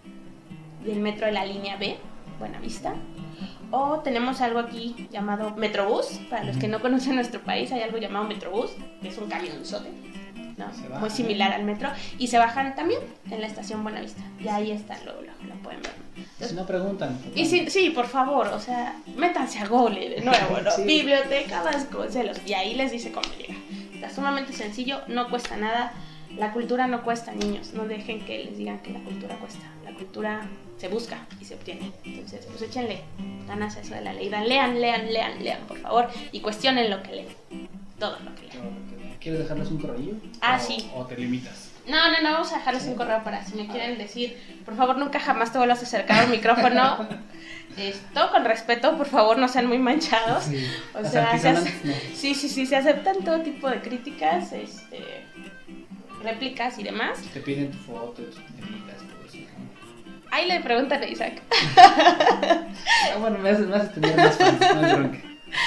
del metro de la línea B, Buenavista. O tenemos algo aquí llamado Metrobús. Para los que no conocen nuestro país, hay algo llamado Metrobús, que es un camionzote, ¿no? Muy similar al metro. Y se bajan también en la estación Buenavista. Y ahí están, lo, lo, lo pueden ver. Entonces, si no preguntan. Y si, sí, por favor, o sea, métanse a Google de nuevo, ¿no? Sí. Biblioteca Vasconcelos. Y ahí les dice cómo llegar. Está sumamente sencillo, no cuesta nada. La cultura no cuesta, niños. No dejen que les digan que la cultura cuesta. La cultura se busca y se obtiene. Entonces, pues échenle ganas a eso de la ley. Lean, lean, lean, lean, por favor. Y cuestionen lo que leen. Todo lo que leen. ¿Quieres dejarles un correo? Ah, o, sí. ¿O te limitas? No, no, no, vamos a dejarles un correo para si me quieren decir, por favor, nunca jamás te vuelvas a acercar al micrófono. Esto con respeto, por favor, no sean muy manchados. Sí. O sea, se hace, no. sí, sí, sí, se aceptan todo tipo de críticas, este, réplicas y demás. Te piden tu foto, tus medidas, todo eso. Ahí le preguntan a Isaac. Ah, bueno, me haces, me haces tener más fans, no es bronca.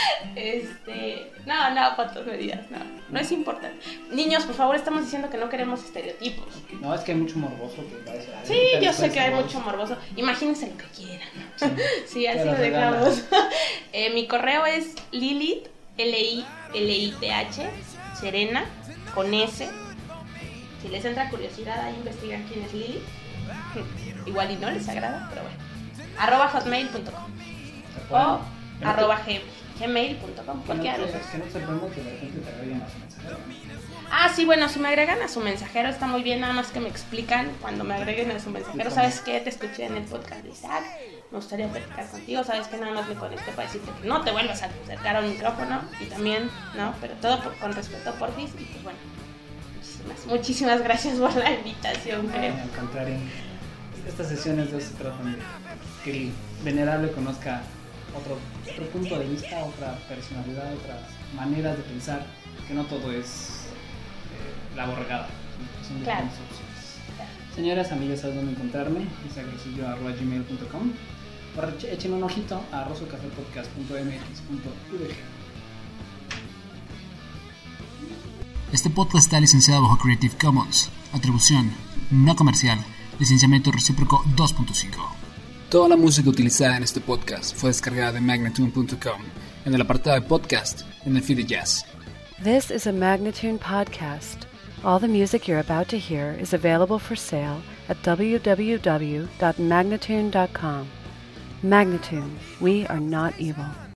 Este, no, no, fotos, medidas, no, no es importante. Niños, por favor, estamos diciendo que no queremos estereotipos. No, es que hay mucho morboso que va a ser. Sí, yo sé que hay mucho morboso. Imagínense lo que quieran. Sí, sí, así lo dejamos. eh, mi correo es Lilith, L I L I T H, Serena, con S. Si les entra curiosidad, ahí investigan quién es Lilith. Igual y no les agrada, pero bueno. Arroba hotmail punto com o arroba gmail punto com. Cualquiera de los dos. Que no se ponga que la gente te agreguen a su mensajero. Ah, sí, bueno, si me agregan a su mensajero está muy bien, nada más que me explican cuando me agreguen a su mensajero. ¿Sabes qué? Te escuché en el podcast de Isaac, me gustaría platicar contigo. ¿Sabes qué? Nada más me conecté para decirte que no te vuelvas a acercar a un micrófono y también, ¿no? Pero todo por, con respeto por ti. Y pues bueno, muchísimas, muchísimas gracias por la invitación. No, al contrario, estas sesiones de eso se tratan de que el venerable conozca otro, otro punto de vista, otra personalidad, otras maneras de pensar, que no todo es eh, la borregada, son diferentes claro. opciones. Claro. Señoras, amigas, ¿sabes dónde encontrarme? isaac arroba gmail punto com o echen un ojito a rosocafepodcast punto m x punto u g. Este podcast está licenciado bajo Creative Commons, atribución no comercial, licenciamiento recíproco dos punto cinco. Toda la música utilizada en este podcast fue descargada de Magnatune punto com en el apartado de podcast en el feed de jazz. This is a Magnatune podcast. All the music you're about to hear is available for sale at w w w dot magnatune dot com. Magnatune, we are not evil.